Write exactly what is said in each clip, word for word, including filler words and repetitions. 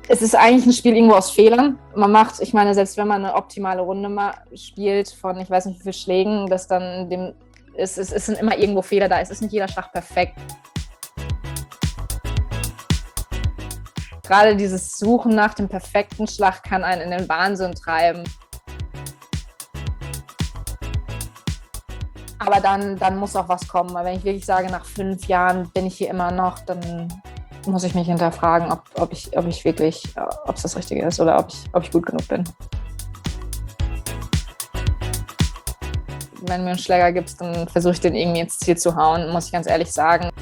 Es ist eigentlich ein Spiel irgendwo aus Fehlern. Man macht, ich meine, selbst wenn man eine optimale Runde mal spielt von, ich weiß nicht wie viel Schlägen, dass dann dem, es, es, es sind immer irgendwo Fehler da. Es ist nicht jeder Schlag perfekt. Gerade dieses Suchen nach dem perfekten Schlag kann einen in den Wahnsinn treiben. Aber dann, dann muss auch was kommen. Weil wenn ich wirklich sage, nach fünf Jahren bin ich hier immer noch, dann muss ich mich hinterfragen, ob, ob, ich, ob ich wirklich, ob es das Richtige ist oder ob ich, ob ich gut genug bin. Wenn du mir einen Schläger gibst, dann versuche ich den irgendwie ins Ziel zu hauen, muss ich ganz ehrlich sagen.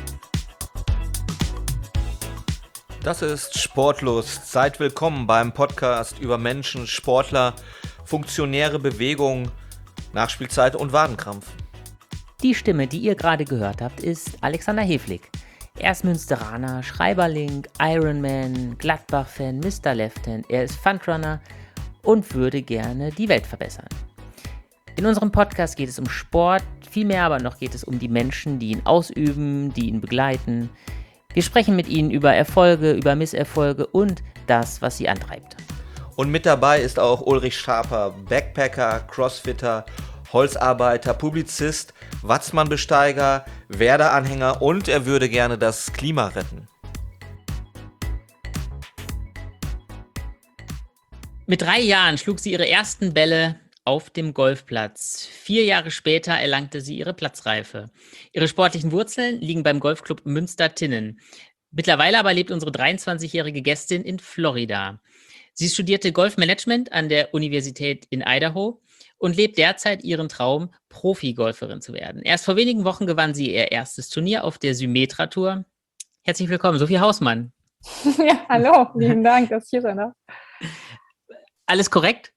Das ist Sportlust. Seid willkommen beim Podcast über Menschen, Sportler, funktionäre Bewegung, Nachspielzeit und Wadenkrampf. Die Stimme, die ihr gerade gehört habt, ist Alexander Heflik. Er ist Münsteraner, Schreiberling, Ironman, Gladbach-Fan, Mister Left-Hand. Er ist Fundrunner und würde gerne die Welt verbessern. In unserem Podcast geht es um Sport, viel mehr aber noch geht es um die Menschen, die ihn ausüben, die ihn begleiten. Wir sprechen mit ihnen über Erfolge, über Misserfolge und das, was sie antreibt. Und mit dabei ist auch Ulrich Schaper, Backpacker, Crossfitter, Holzarbeiter, Publizist, Watzmann-Besteiger, Werder-Anhänger und er würde gerne das Klima retten. Mit drei Jahren schlug sie ihre ersten Bälle auf dem Golfplatz. Vier Jahre später erlangte sie ihre Platzreife. Ihre sportlichen Wurzeln liegen beim Golfclub Münster-Tinnen. Mittlerweile aber lebt unsere dreiundzwanzigjährige Gästin in Florida. Sie studierte Golfmanagement an der Universität in Idaho und lebt derzeit ihren Traum, Profi-Golferin zu werden. Erst vor wenigen Wochen gewann sie ihr erstes Turnier auf der Symetra-Tour. Herzlich willkommen, Sophie Hausmann. Ja, hallo, vielen Dank, dass ich hier sein darf. Alles korrekt?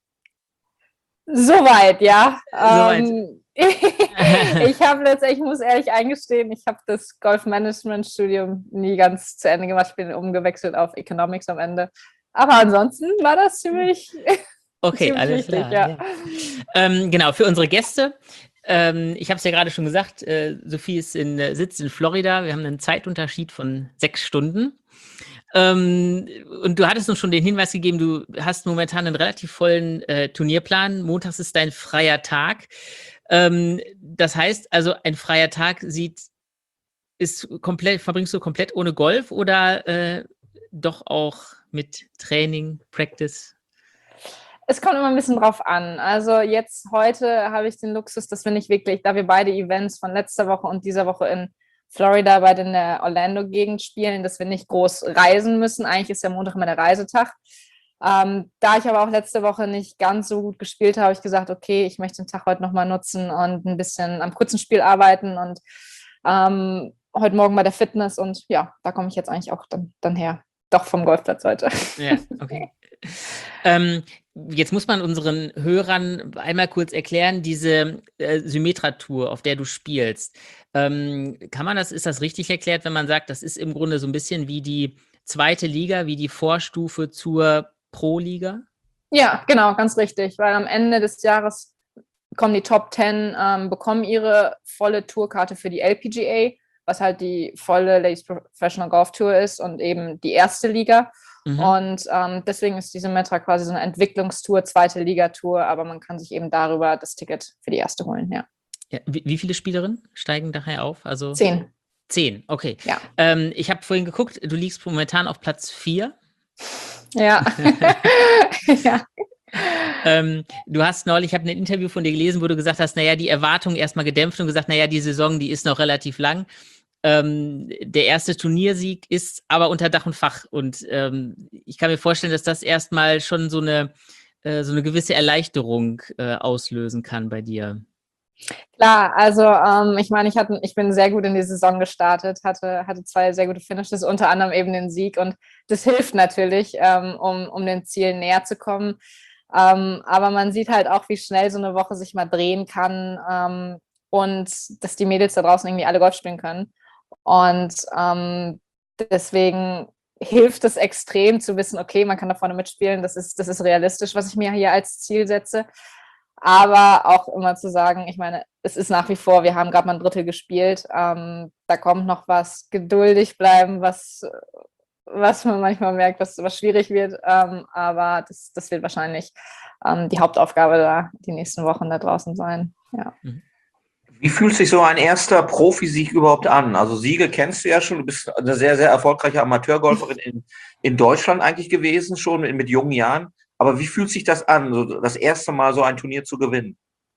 Soweit, ja. Soweit. Ähm, ich habe letztendlich, ich muss ehrlich eingestehen, ich habe das Golf-Management-Studium nie ganz zu Ende gemacht. Ich bin umgewechselt auf Economics am Ende. Aber ansonsten war das ziemlich... Okay, ziemlich alles richtig, klar. ja. Ja. Ähm, genau, für unsere Gäste. Ähm, ich habe es ja gerade schon gesagt, äh, Sophie ist in, äh, sitzt in Florida. Wir haben einen Zeitunterschied von sechs Stunden. Ähm, und du hattest uns schon den Hinweis gegeben, du hast momentan einen relativ vollen äh, Turnierplan. Montags ist dein freier Tag. Ähm, das heißt also, ein freier Tag sieht, ist komplett, verbringst du komplett ohne Golf oder äh, doch auch mit Training, Practice? Es kommt immer ein bisschen drauf an. Also jetzt heute habe ich den Luxus, dass wir nicht wirklich, da wir beide Events von letzter Woche und dieser Woche in Florida bei den äh, Orlando-Gegend spielen, dass wir nicht groß reisen müssen. Eigentlich ist ja Montag immer der Reisetag. Ähm, da ich aber auch letzte Woche nicht ganz so gut gespielt habe, habe ich gesagt, okay, ich möchte den Tag heute nochmal nutzen und ein bisschen am kurzen Spiel arbeiten und ähm, heute Morgen bei der Fitness und ja, da komme ich jetzt eigentlich auch dann, dann her. Doch vom Golfplatz heute. Ja, okay. ähm, jetzt muss man unseren Hörern einmal kurz erklären, diese äh, Symetra-Tour, auf der du spielst. Ähm, kann man das, ist das richtig erklärt, wenn man sagt, das ist im Grunde so ein bisschen wie die zweite Liga, wie die Vorstufe zur Pro-Liga? Ja, genau, ganz richtig, weil am Ende des Jahres kommen die Top Ten, ähm, bekommen ihre volle Tourkarte für die L P G A, was halt die volle Ladies Professional Golf Tour ist und eben die erste Liga. Mhm. Und ähm, deswegen ist diese Symetra quasi so eine Entwicklungstour, zweite Liga-Tour, aber man kann sich eben darüber das Ticket für die erste holen, ja. Ja, wie, wie viele Spielerinnen steigen daher auf? Also Zehn. Zehn, okay. Ja. Ähm, ich habe vorhin geguckt, du liegst momentan auf Platz vier. Ja. Ja. Ähm, du hast neulich, ich habe ein Interview von dir gelesen, wo du gesagt hast, naja, die Erwartungen erstmal gedämpft und gesagt, naja, die Saison, die ist noch relativ lang. Ähm, der erste Turniersieg ist aber unter Dach und Fach und ähm, ich kann mir vorstellen, dass das erstmal schon so eine, äh, so eine gewisse Erleichterung äh, auslösen kann bei dir. Klar, also ähm, ich meine, ich, hatte, ich bin sehr gut in die Saison gestartet, hatte, hatte zwei sehr gute Finishes, unter anderem eben den Sieg und das hilft natürlich, ähm, um, um den Zielen näher zu kommen. Ähm, aber man sieht halt auch, wie schnell so eine Woche sich mal drehen kann ähm, und dass die Mädels da draußen irgendwie alle Golf spielen können. Und ähm, deswegen hilft es extrem zu wissen, okay, man kann da vorne mitspielen, das ist, das ist realistisch, was ich mir hier als Ziel setze. Aber auch immer zu sagen, ich meine, es ist nach wie vor, wir haben gerade mal ein Drittel gespielt, ähm, da kommt noch was, geduldig bleiben, was was man manchmal merkt, was, was schwierig wird. Ähm, aber das, das wird wahrscheinlich ähm, die Hauptaufgabe da die nächsten Wochen da draußen sein. Ja. Wie fühlt sich so ein erster Profisieg überhaupt an? Also Siege kennst du ja schon, du bist eine sehr, sehr erfolgreiche Amateurgolferin in, in Deutschland eigentlich gewesen, schon mit jungen Jahren. Aber wie fühlt sich das an, so das erste Mal so ein Turnier zu gewinnen?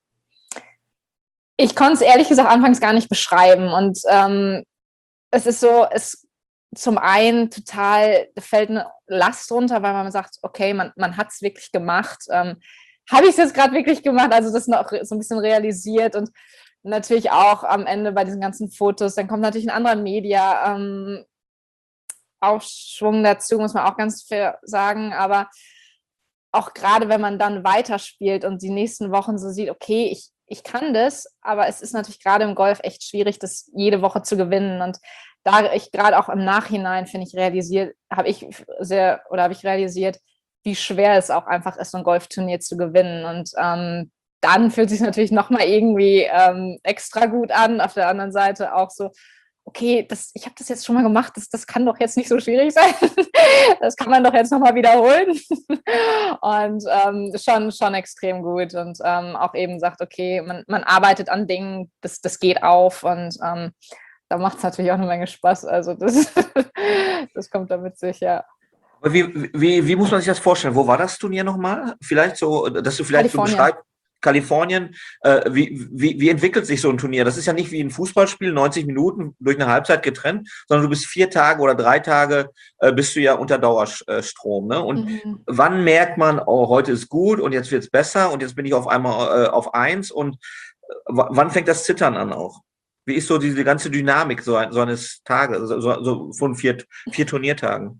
Ich konnte es ehrlich gesagt anfangs gar nicht beschreiben. Und ähm, es ist so, es zum einen total, da fällt eine Last runter, weil man sagt, okay, man, man hat es wirklich gemacht. Ähm, Habe ich es jetzt gerade wirklich gemacht? Also das noch so ein bisschen realisiert und natürlich auch am Ende bei diesen ganzen Fotos, dann kommt natürlich ein anderer Media ähm, Aufschwung dazu, muss man auch ganz fair sagen, aber auch gerade wenn man dann weiterspielt und die nächsten Wochen so sieht, okay, ich, ich kann das, aber es ist natürlich gerade im Golf echt schwierig, das jede Woche zu gewinnen und da ich gerade auch im Nachhinein, finde ich, realisiert, habe ich sehr, oder habe ich realisiert, wie schwer es auch einfach ist, so ein Golfturnier zu gewinnen und ähm, dann fühlt es sich natürlich nochmal irgendwie ähm, extra gut an. Auf der anderen Seite auch so, okay, das, ich habe das jetzt schon mal gemacht, das, das kann doch jetzt nicht so schwierig sein. Das kann man doch jetzt nochmal wiederholen. Und ähm, schon, schon extrem gut. Und ähm, auch eben sagt, okay, man, man arbeitet an Dingen, das, das geht auf. Und ähm, da macht es natürlich auch eine Menge Spaß. Also das, das kommt damit sicher. Wie, wie, wie muss man sich das vorstellen? Wo war das Turnier nochmal? Vielleicht so, dass du vielleicht so beschreibst, Kalifornien, äh, wie, wie, wie entwickelt sich so ein Turnier? Das ist ja nicht wie ein Fußballspiel, neunzig Minuten durch eine Halbzeit getrennt, sondern du bist vier Tage oder drei Tage, äh, bist du ja unter Dauerstrom. Ne? Und mhm. wann merkt man, oh, heute ist gut und jetzt wird es besser und jetzt bin ich auf einmal äh, auf eins und äh, wann fängt das Zittern an auch? Wie ist so diese ganze Dynamik so, ein, so eines Tages, so, so von vier, vier Turniertagen?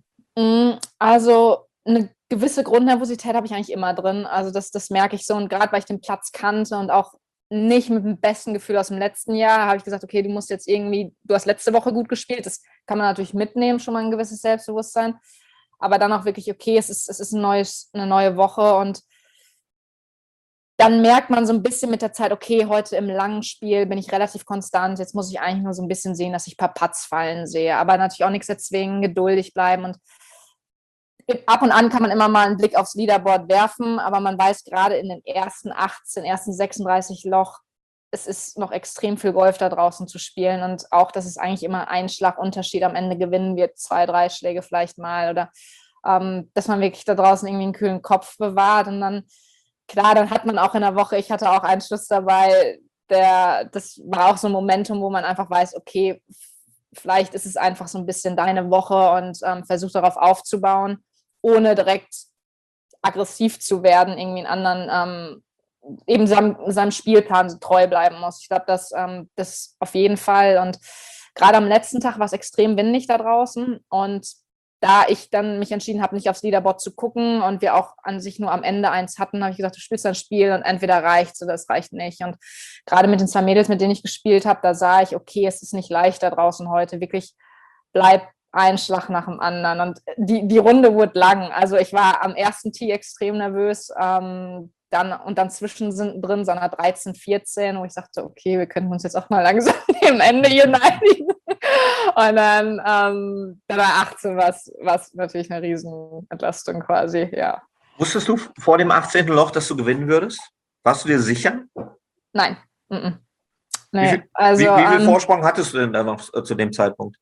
Also eine gewisse Grundnervosität habe ich eigentlich immer drin. Also das, das merke ich so. Und gerade weil ich den Platz kannte und auch nicht mit dem besten Gefühl aus dem letzten Jahr, habe ich gesagt, okay, du musst jetzt irgendwie, du hast letzte Woche gut gespielt. Das kann man natürlich mitnehmen, schon mal ein gewisses Selbstbewusstsein. Aber dann auch wirklich, okay, es ist, es ist ein neues, eine neue Woche und dann merkt man so ein bisschen mit der Zeit, okay, heute im langen Spiel bin ich relativ konstant. Jetzt muss ich eigentlich nur so ein bisschen sehen, dass ich ein paar Putts fallen sehe. Aber natürlich auch nichts erzwingen, geduldig bleiben und ab und an kann man immer mal einen Blick aufs Leaderboard werfen, aber man weiß gerade in den ersten achtzehn, ersten sechsunddreißig Loch, es ist noch extrem viel Golf da draußen zu spielen und auch, dass es eigentlich immer einen Schlagunterschied am Ende gewinnen wird, zwei, drei Schläge vielleicht mal oder ähm, dass man wirklich da draußen irgendwie einen kühlen Kopf bewahrt und dann, klar, dann hat man auch in der Woche, ich hatte auch einen Schluss dabei, der, das war auch so ein Momentum, wo man einfach weiß, okay, vielleicht ist es einfach so ein bisschen deine Woche und ähm, versucht darauf aufzubauen, ohne direkt aggressiv zu werden, irgendwie einen anderen, ähm, eben seinem, seinem Spielplan so treu bleiben muss. Ich glaube, das, ähm, das auf jeden Fall. Und gerade am letzten Tag war es extrem windig da draußen. Und da ich dann mich entschieden habe, nicht aufs Leaderboard zu gucken und wir auch an sich nur am Ende eins hatten, habe ich gesagt, du spielst ein Spiel und entweder reicht's oder es reicht nicht. Und gerade mit den zwei Mädels, mit denen ich gespielt habe, da sah ich, okay, es ist nicht leicht da draußen heute. Wirklich bleibt ein Schlag nach dem anderen. Und die, die Runde wurde lang. Also ich war am ersten Tee extrem nervös. Ähm, dann, und dann zwischendrin so einer dreizehn, vierzehn, wo ich sagte, okay, wir könnten uns jetzt auch mal langsam dem Ende hier neigen. Und dann ähm, bei achtzehn war es natürlich eine Riesenentlastung quasi, ja. Wusstest du vor dem achtzehnten Loch, dass du gewinnen würdest? Warst du dir sicher? Nein. Mm-mm. Nee. Wie viel, also, wie, wie viel ähm, Vorsprung hattest du denn da noch äh, zu dem Zeitpunkt?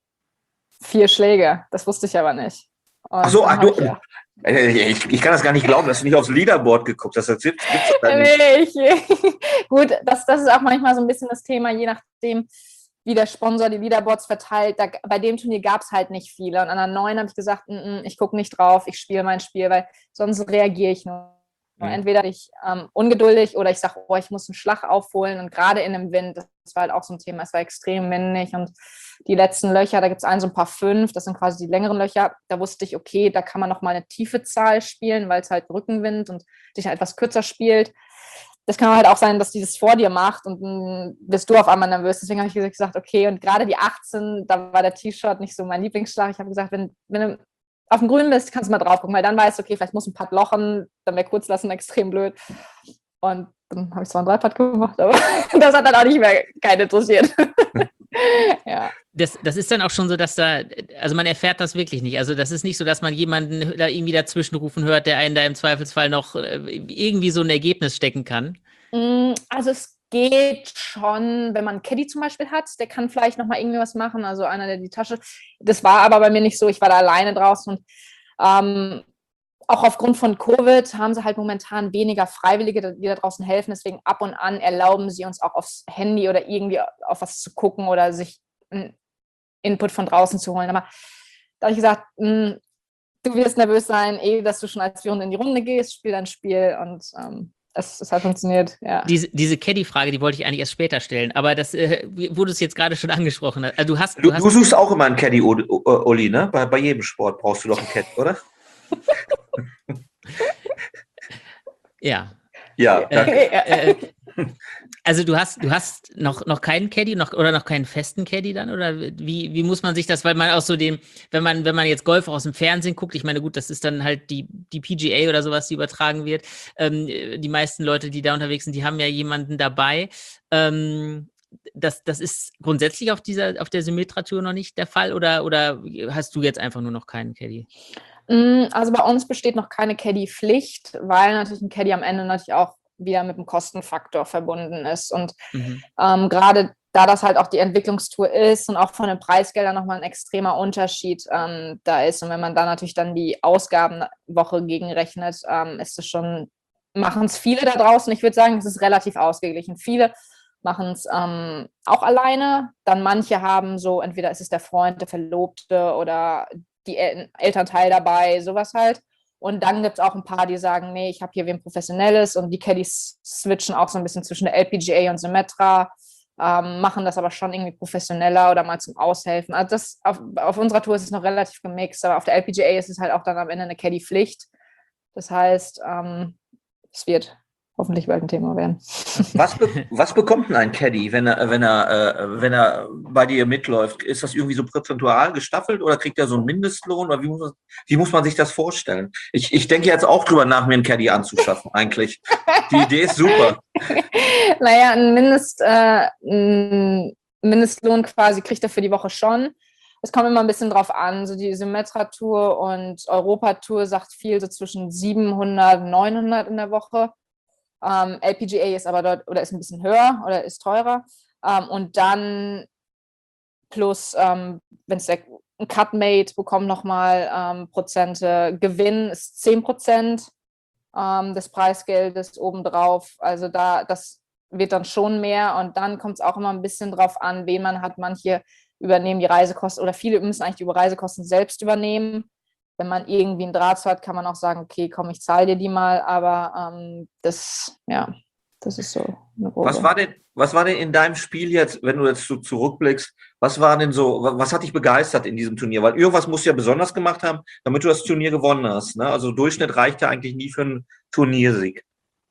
Vier Schläge, das wusste ich aber nicht. Und ach so, ach, du, ich, ja. ich, ich kann das gar nicht glauben, dass du nicht aufs Leaderboard geguckt hast. Das gibt's, gibt's nee, ich, gut, das, das ist auch manchmal so ein bisschen das Thema, je nachdem, wie der Sponsor die Leaderboards verteilt. Da, bei dem Turnier gab es halt nicht viele. Und an der neun habe ich gesagt, n-n, ich gucke nicht drauf, ich spiele mein Spiel, weil sonst reagiere ich nur. Mhm. Entweder ich ähm, ungeduldig oder ich sage, oh, ich muss einen Schlag aufholen. Und gerade in dem Wind, das war halt auch so ein Thema, es war extrem windig. Und die letzten Löcher, da gibt es einen so ein paar fünf, das sind quasi die längeren Löcher. Da wusste ich, okay, da kann man noch mal eine tiefe Zahl spielen, weil es halt Rückenwind und sich halt etwas kürzer spielt. Das kann halt auch sein, dass die das vor dir macht und dann bist du auf einmal nervös. Deswegen habe ich gesagt, okay, und gerade die achtzehn, da war der T-Shirt nicht so mein Lieblingsschlag. Ich habe gesagt, wenn, wenn du auf dem Grün bist, kannst du mal drauf gucken, weil dann weißt du, okay, vielleicht muss ein Putt lochen, dann wäre kurz lassen extrem blöd. Und dann habe ich zwar einen Dreipad gemacht, aber das hat dann auch nicht mehr keinen interessiert. Ja. Das, das ist dann auch schon so, dass da, also man erfährt das wirklich nicht. Also das ist nicht so, dass man jemanden da irgendwie dazwischen rufen hört, der einen da im Zweifelsfall noch äh, irgendwie so ein Ergebnis stecken kann. Mm, Also es geht schon, wenn man einen Caddy zum Beispiel hat, der kann vielleicht nochmal irgendwie was machen, also einer, der die Tasche, das war aber bei mir nicht so, ich war da alleine draußen und ähm, auch aufgrund von Covid haben sie halt momentan weniger Freiwillige, die da draußen helfen, deswegen ab und an erlauben sie uns auch aufs Handy oder irgendwie auf was zu gucken oder sich einen Input von draußen zu holen, aber da habe ich gesagt, mh, du wirst nervös sein, eh, dass du schon als wir in die Runde gehst, spiel dein Spiel und ähm, es, es hat funktioniert, ja. Diese, diese Caddy-Frage, die wollte ich eigentlich erst später stellen, aber das, äh, wo du es jetzt gerade schon angesprochen hast. Also du, hast, Du, du, hast du suchst auch immer einen Caddy, Uli, ne? Bei, bei jedem Sport brauchst du doch einen Caddy, oder? Ja. Ja, danke. Äh, äh, also du hast, du hast noch, noch keinen Caddy noch, oder noch keinen festen Caddy dann? Oder wie, wie muss man sich das, weil man auch so dem, wenn man, wenn man jetzt Golf aus dem Fernsehen guckt, ich meine, gut, das ist dann halt die, die P G A oder sowas, die übertragen wird. Ähm, die meisten Leute, die da unterwegs sind, die haben ja jemanden dabei. Ähm, das, das ist grundsätzlich auf dieser, auf der Symmetra-Tour noch nicht der Fall, oder, oder hast du jetzt einfach nur noch keinen Caddy? Also bei uns besteht noch keine Caddy-Pflicht, weil natürlich ein Caddy am Ende natürlich auch wieder mit einem Kostenfaktor verbunden ist. Und mhm. ähm, gerade da das halt auch die Entwicklungstour ist und auch von den Preisgeldern nochmal ein extremer Unterschied ähm, da ist. Und wenn man da natürlich dann die Ausgabenwoche gegenrechnet, ähm, ist es schon, machen es viele da draußen. Ich würde sagen, es ist relativ ausgeglichen. Viele machen es ähm, auch alleine. Dann manche haben so, entweder ist es der Freund, der Verlobte oder die El- Elternteil dabei, sowas halt. Und dann gibt es auch ein paar, die sagen, nee, ich habe hier wen Professionelles, und die Caddies switchen auch so ein bisschen zwischen der L P G A und Symmetra, ähm, machen das aber schon irgendwie professioneller oder mal zum Aushelfen. Also das auf, auf unserer Tour ist es noch relativ gemixt, aber auf der L P G A ist es halt auch dann am Ende eine Caddy-Pflicht. Das heißt, ähm, es wird hoffentlich bald ein Thema werden. Was, be- was bekommt denn ein Caddy, wenn er, wenn er, äh, wenn er bei dir mitläuft? Ist das irgendwie so prozentual gestaffelt oder kriegt er so einen Mindestlohn? Oder wie muss, das, wie muss man sich das vorstellen? Ich, ich denke jetzt auch drüber nach, mir einen Caddy anzuschaffen, eigentlich. Die Idee ist super. Naja, ein, Mindest, äh, ein Mindestlohn quasi kriegt er für die Woche schon. Es kommt immer ein bisschen drauf an. So die Symmetra-Tour und Europa-Tour sagt viel so zwischen siebenhundert, neunhundert in der Woche. Ähm, L P G A ist aber dort oder ist ein bisschen höher oder ist teurer. Ähm, und dann plus, ähm, wenn es ein Cutmate bekommt nochmal ähm, Prozente. Gewinn ist zehn Prozent ähm, des Preisgeldes obendrauf. Also da, das wird dann schon mehr. Und dann kommt es auch immer ein bisschen drauf an, wen man hat. Manche übernehmen die Reisekosten oder viele müssen eigentlich die Reisekosten selbst übernehmen. Wenn man irgendwie einen Draht hat, kann man auch sagen, okay, komm, ich zahle dir die mal, aber ähm, das, ja, das ist so eine grobe. Was war denn, was war denn in deinem Spiel jetzt, wenn du jetzt so zurückblickst, was war denn so, was hat dich begeistert in diesem Turnier? Weil irgendwas musst du ja besonders gemacht haben, damit du das Turnier gewonnen hast, ne? Also Durchschnitt reicht ja eigentlich nie für einen Turniersieg.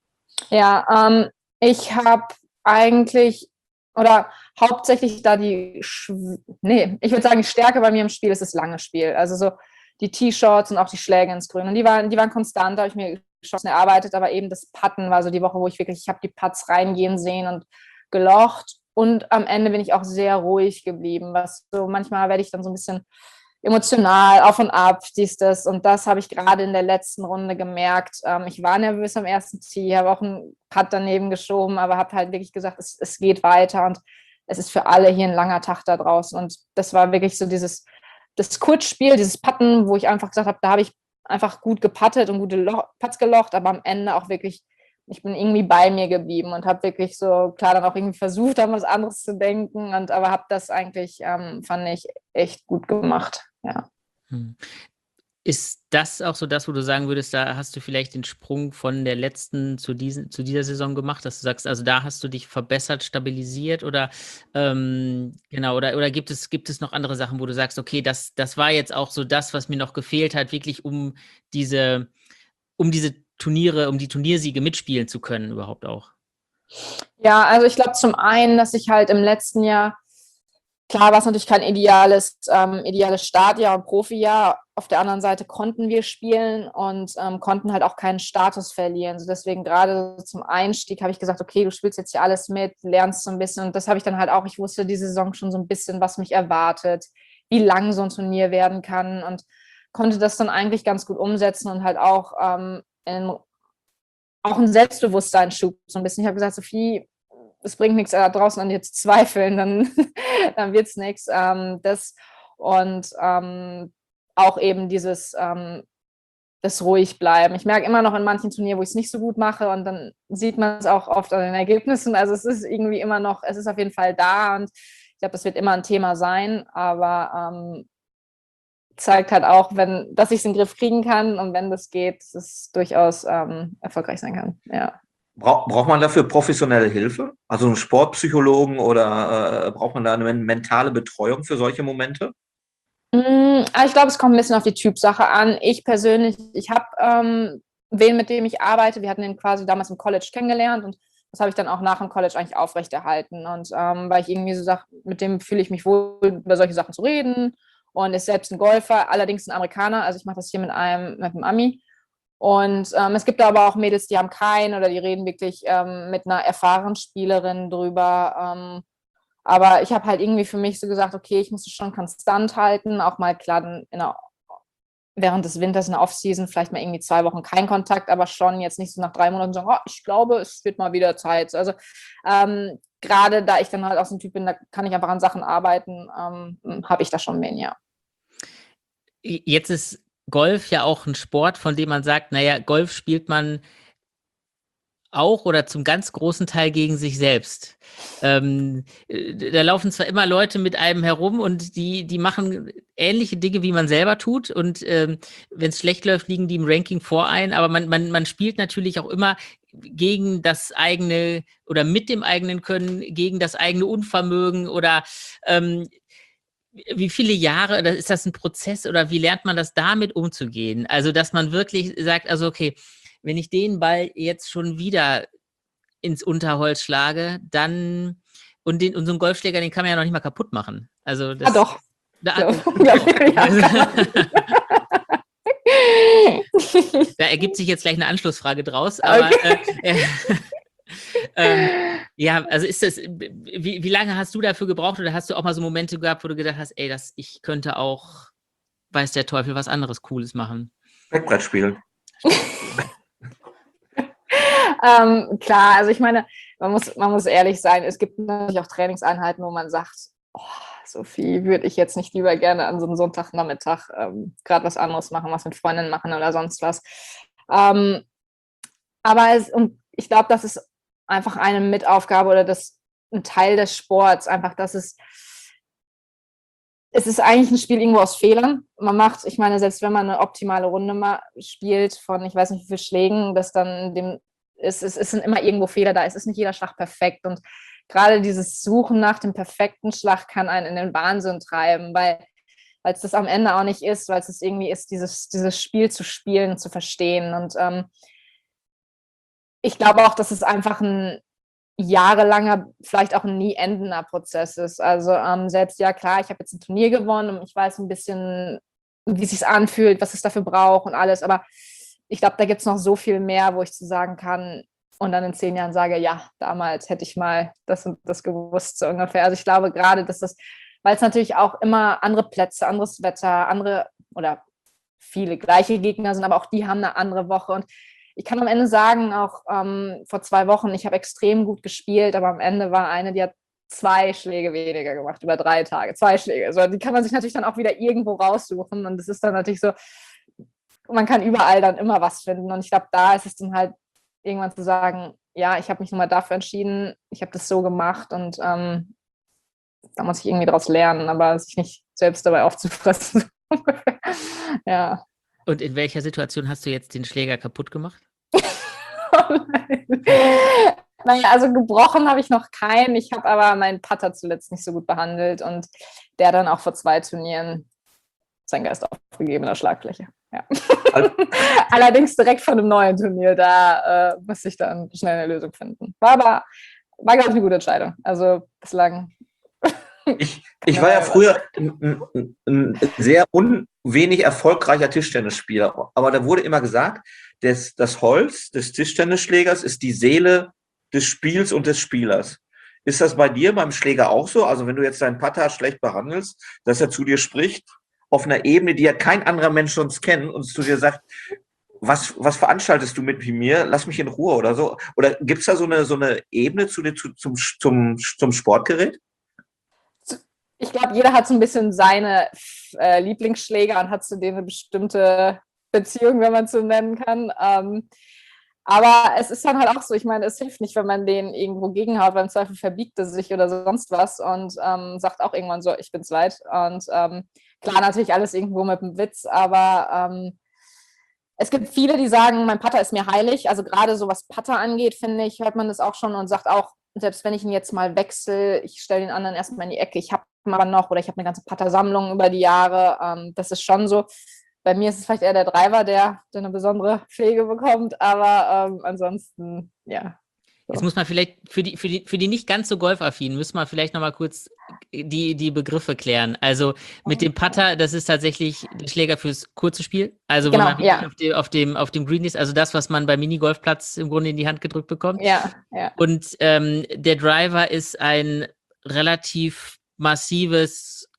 Ja, ähm, ich habe eigentlich oder hauptsächlich da die, Schw- nee, ich würde sagen, die Stärke bei mir im Spiel ist das lange Spiel. Also so die T-Shots und auch die Schläge ins Grün. Und die waren, die waren konstant, da habe ich mir Chancen erarbeitet, aber eben das Putten war so die Woche, wo ich wirklich, ich habe die Putts reingehen sehen und gelocht. Und am Ende bin ich auch sehr ruhig geblieben, was so manchmal werde ich dann so ein bisschen emotional, auf und ab, dies, das. Und das habe ich gerade in der letzten Runde gemerkt. Ähm, ich war nervös am ersten Tee, habe auch einen Putt daneben geschoben, aber habe halt wirklich gesagt, es, es geht weiter und es ist für alle hier ein langer Tag da draußen. Und das war wirklich so dieses, das Kurzspiel, dieses Putten, wo ich einfach gesagt habe, da habe ich einfach gut geputtet und gute Lo- Putts gelocht, aber am Ende auch wirklich, ich bin irgendwie bei mir geblieben und habe wirklich so, klar, dann auch irgendwie versucht, an was anderes zu denken, und aber habe das eigentlich, ähm, fand ich, echt gut gemacht. Ja. Hm. Ist das auch so das, wo du sagen würdest, da hast du vielleicht den Sprung von der letzten zu, diesen, zu dieser Saison gemacht, dass du sagst, also da hast du dich verbessert, stabilisiert, oder ähm, genau, oder, oder gibt es, gibt es noch andere Sachen, wo du sagst, okay, das, das war jetzt auch so das, was mir noch gefehlt hat, wirklich um diese, um diese Turniere, um die Turniersiege mitspielen zu können, überhaupt auch? Ja, also ich glaube zum einen, dass ich halt im letzten Jahr, klar war es natürlich kein ideales, ähm, ideales Startjahr und Profijahr, auf der anderen Seite konnten wir spielen und ähm, konnten halt auch keinen Status verlieren. Also deswegen gerade zum Einstieg habe ich gesagt, okay, du spielst jetzt hier alles mit, lernst so ein bisschen. Und das habe ich dann halt auch, ich wusste diese Saison schon so ein bisschen, was mich erwartet, wie lang so ein Turnier werden kann und konnte das dann eigentlich ganz gut umsetzen und halt auch, ähm, in, auch ein Selbstbewusstseinsschub so ein bisschen. Ich habe gesagt, Sophie, es bringt nichts da draußen an dir zu zweifeln, dann, dann wird es nichts. Ähm, das und ähm, auch eben dieses ähm, das ruhig bleiben. Ich merke immer noch in manchen Turnieren, wo ich es nicht so gut mache und dann sieht man es auch oft an den Ergebnissen. Also es ist irgendwie immer noch, es ist auf jeden Fall da und ich glaube, das wird immer ein Thema sein, aber ähm, zeigt halt auch, wenn, dass ich es in den Griff kriegen kann und wenn das geht, dass es durchaus ähm, erfolgreich sein kann. Ja. Bra braucht man dafür professionelle Hilfe? Also einen Sportpsychologen oder äh, braucht man da eine mentale Betreuung für solche Momente? Ich glaube, es kommt ein bisschen auf die Typsache an. Ich persönlich, ich habe ähm, wen, mit dem ich arbeite. Wir hatten ihn quasi damals im College kennengelernt und das habe ich dann auch nach dem College eigentlich aufrechterhalten. Und ähm, weil ich irgendwie so sage, mit dem fühle ich mich wohl, über solche Sachen zu reden. Und ist selbst ein Golfer, allerdings ein Amerikaner. Also ich mache das hier mit einem, mit einem Ami. Und ähm, es gibt aber auch Mädels, die haben keinen oder die reden wirklich ähm, mit einer erfahrenen Spielerin drüber. Ähm, aber ich habe halt irgendwie für mich so gesagt, okay, ich muss es schon konstant halten, auch mal klar in der, während des Winters in der Offseason vielleicht mal irgendwie zwei Wochen kein Kontakt, aber schon jetzt nicht so nach drei Monaten sagen, oh, ich glaube, es wird mal wieder Zeit. Also ähm, gerade da ich dann halt auch so ein Typ bin, da kann ich einfach an Sachen arbeiten, ähm, habe ich da schon mehr, ja. Jetzt ist Golf ja auch ein Sport, von dem man sagt, naja, Golf spielt man auch oder zum ganz großen Teil gegen sich selbst. Ähm, da laufen zwar immer Leute mit einem herum und die, die machen ähnliche Dinge, wie man selber tut und ähm, wenn es schlecht läuft, liegen die im Ranking vor ein, aber man, man, man spielt natürlich auch immer gegen das eigene oder mit dem eigenen Können, gegen das eigene Unvermögen oder ähm, wie viele Jahre, oder ist das ein Prozess oder wie lernt man das damit umzugehen? Also, dass man wirklich sagt, also okay, wenn ich den Ball jetzt schon wieder ins Unterholz schlage, dann und den und so 'n Golfschläger, den kann man ja noch nicht mal kaputt machen. Also das, ah, doch. Da, Ja, ja, da ergibt sich jetzt gleich eine Anschlussfrage draus, aber okay. äh, äh, ähm, ja, also ist das, wie, wie lange hast du dafür gebraucht oder hast du auch mal so Momente gehabt, wo du gedacht hast, ey, das, ich könnte auch, weiß der Teufel, was anderes Cooles machen? Backbrett spielen. ähm, klar, also ich meine, man muss, man muss ehrlich sein, es gibt natürlich auch Trainingseinheiten, wo man sagt, oh, Sophie, würde ich jetzt nicht lieber gerne an so einem Sonntagnachmittag ähm, gerade was anderes machen, was mit Freundinnen machen oder sonst was. Ähm, aber es, und ich glaube, das ist einfach eine Mitaufgabe oder das ein Teil des Sports, einfach, dass es es ist eigentlich ein Spiel irgendwo aus Fehlern. Man macht, ich meine, selbst wenn man eine optimale Runde mal spielt von, ich weiß nicht wie viel Schlägen, dass dann dem, es, es, es sind immer irgendwo Fehler da. Es ist nicht jeder Schlag perfekt und gerade dieses Suchen nach dem perfekten Schlag kann einen in den Wahnsinn treiben, weil weil es das am Ende auch nicht ist, weil es das irgendwie ist, dieses, dieses Spiel zu spielen, zu verstehen. Und ähm, ich glaube auch, dass es einfach ein jahrelanger, vielleicht auch ein nie endender Prozess ist. Also ähm, selbst, ja klar, ich habe jetzt ein Turnier gewonnen und ich weiß ein bisschen, wie es sich anfühlt, was es dafür braucht und alles, aber ich glaube, da gibt es noch so viel mehr, wo ich zu sagen kann und dann in zehn Jahren sage, ja, damals hätte ich mal das und das gewusst, so ungefähr. Also ich glaube gerade, dass das, weil es natürlich auch immer andere Plätze, anderes Wetter, andere oder viele gleiche Gegner sind, aber auch die haben eine andere Woche und ich kann am Ende sagen, auch ähm, vor zwei Wochen, ich habe extrem gut gespielt, aber am Ende war eine, die hat zwei Schläge weniger gemacht, über drei Tage, zwei Schläge. Also die kann man sich natürlich dann auch wieder irgendwo raussuchen und es ist dann natürlich so, man kann überall dann immer was finden und ich glaube, da ist es dann halt irgendwann zu sagen, ja, ich habe mich nun mal dafür entschieden, ich habe das so gemacht und ähm, da muss ich irgendwie daraus lernen, aber sich nicht selbst dabei aufzufressen. Ja. Und in welcher Situation hast du jetzt den Schläger kaputt gemacht? Naja, also gebrochen habe ich noch keinen. Ich habe aber meinen Putter zuletzt nicht so gut behandelt und der dann auch vor zwei Turnieren seinen Geist aufgegeben in der Schlagfläche. Ja. Allerdings direkt von einem neuen Turnier, da äh, musste ich dann schnell eine Lösung finden. War aber, war glaube ich eine gute Entscheidung. Also bislang. Ich, ich war ja früher ein, ein, ein sehr un, wenig erfolgreicher Tischtennisspieler. Aber da wurde immer gesagt, das, das Holz des Tischtennisschlägers ist die Seele des Spiels und des Spielers. Ist das bei dir beim Schläger auch so? Also wenn du jetzt deinen Putter schlecht behandelst, dass er zu dir spricht, auf einer Ebene, die ja kein anderer Mensch sonst kennt und zu dir sagt, was, was veranstaltest du mit mir? Lass mich in Ruhe oder so. Oder gibt es da so eine, so eine Ebene zu, zu, zum, zum, zum Sportgerät? Ich glaube, jeder hat so ein bisschen seine äh, Lieblingsschläger und hat zu denen eine bestimmte Beziehung, wenn man es so nennen kann. Ähm, aber es ist dann halt auch so, ich meine, es hilft nicht, wenn man den irgendwo gegenhaut, weil im Zweifel verbiegt er sich oder sonst was und ähm, sagt auch irgendwann so, ich bin's leid. Und ähm, klar, natürlich alles irgendwo mit einem Witz, aber ähm, es gibt viele, die sagen, mein Putter ist mir heilig. Also gerade so was Putter angeht, finde ich, hört man das auch schon und sagt auch, selbst wenn ich ihn jetzt mal wechsle, ich stelle den anderen erstmal in die Ecke, ich habe ihn aber noch oder ich habe eine ganze Putter-Sammlung über die Jahre. Ähm, das ist schon so. Bei mir ist es vielleicht eher der Driver, der, der eine besondere Pflege bekommt, aber ähm, ansonsten, ja. So. Jetzt muss man vielleicht für die, für die, für die nicht ganz so golfaffinen, müssen wir vielleicht nochmal kurz die, die Begriffe klären. Also mit dem Putter, das ist tatsächlich der Schläger fürs kurze Spiel. Also genau, wenn man ja. auf, dem, auf, dem, auf dem Green ist, also das, was man beim Minigolfplatz im Grunde in die Hand gedrückt bekommt. Ja, ja. Und ähm, der Driver ist ein relativ massives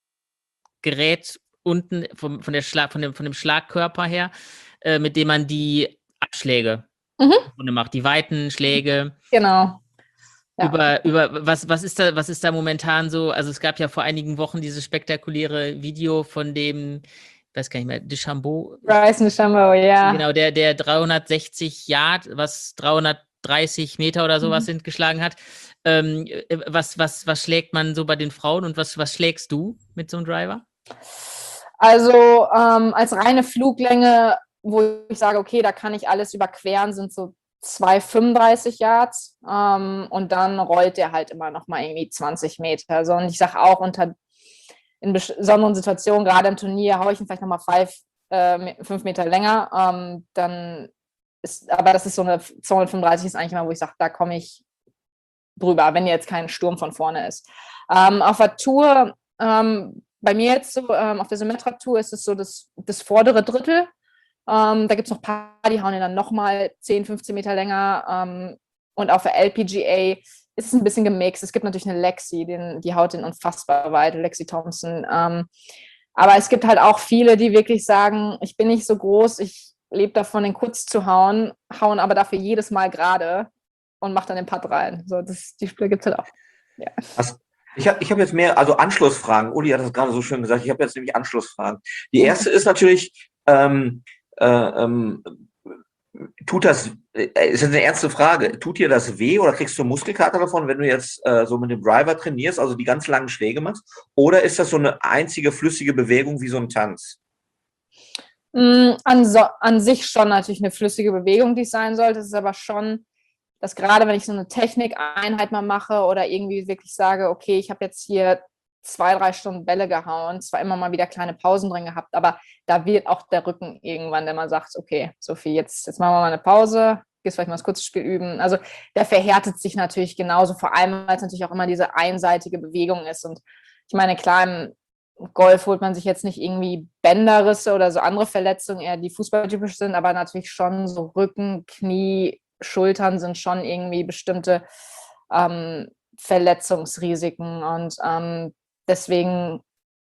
Gerät unten vom, von, der Schlag, von, dem, von dem Schlagkörper her, äh, mit dem man die Abschläge mhm. macht, die weiten Schläge. Genau. Ja. Über, über was, was ist da, was ist da momentan so? Also es gab ja vor einigen Wochen dieses spektakuläre Video von dem, ich weiß gar nicht mehr, DeChambeau. Bryson DeChambeau, ja. Genau, der, der dreihundertsechzig Yard, was dreihundertdreißig Meter oder sowas mhm. sind, geschlagen hat. Ähm, was, was, was schlägt man so bei den Frauen und was, was schlägst du mit so einem Driver? Also ähm, als reine Fluglänge, wo ich sage, okay, da kann ich alles überqueren, sind so zweihundertfünfunddreißig Yards ähm, und dann rollt der halt immer noch mal irgendwie zwanzig Meter. Also, und ich sage auch, unter in besonderen Situationen, gerade im Turnier, haue ich ihn vielleicht noch mal five, äh, fünf Meter länger. Ähm, dann ist, aber das ist so eine zweihundertfünfunddreißig ist eigentlich immer, wo ich sage, da komme ich drüber, wenn jetzt kein Sturm von vorne ist. Ähm, auf der Tour, ähm, bei mir jetzt so, ähm, auf der Symmetra-Tour ist es so das, das vordere Drittel. Ähm, da gibt es noch ein paar, die hauen dann nochmal zehn, fünfzehn Meter länger. Ähm, und auf der L P G A ist es ein bisschen gemixt. Es gibt natürlich eine Lexi, den, die haut den unfassbar weit, Lexi Thompson. Ähm, aber es gibt halt auch viele, die wirklich sagen, ich bin nicht so groß, ich lebe davon, den kurz zu hauen, hauen aber dafür jedes Mal gerade und macht dann den Putt rein. So, das, die Spiele gibt es halt auch. Ja. Was? Ich habe ich hab jetzt mehr, also Anschlussfragen. Uli hat das gerade so schön gesagt. Ich habe jetzt nämlich Anschlussfragen. Die erste ist natürlich, ähm, äh, ähm, tut das, äh, ist das eine ernste Frage, tut dir das weh oder kriegst du Muskelkater davon, wenn du jetzt äh, so mit dem Driver trainierst, also die ganz langen Schläge machst? Oder ist das so eine einzige flüssige Bewegung wie so ein Tanz? Mm, an, so, an sich schon natürlich eine flüssige Bewegung, die es sein sollte. Es ist aber schon, dass gerade wenn ich so eine Technikeinheit mal mache oder irgendwie wirklich sage, okay, ich habe jetzt hier zwei, drei Stunden Bälle gehauen, zwar immer mal wieder kleine Pausen drin gehabt, aber da wird auch der Rücken irgendwann, wenn man sagt, okay, Sophie, jetzt, jetzt machen wir mal eine Pause, gehst vielleicht mal das kurze Spiel üben. Also der verhärtet sich natürlich genauso, vor allem, weil es natürlich auch immer diese einseitige Bewegung ist. Und ich meine, klar, im Golf holt man sich jetzt nicht irgendwie Bänderrisse oder so andere Verletzungen, eher die fußballtypisch sind, aber natürlich schon so Rücken, Knie, Schultern sind schon irgendwie bestimmte ähm, Verletzungsrisiken und ähm, deswegen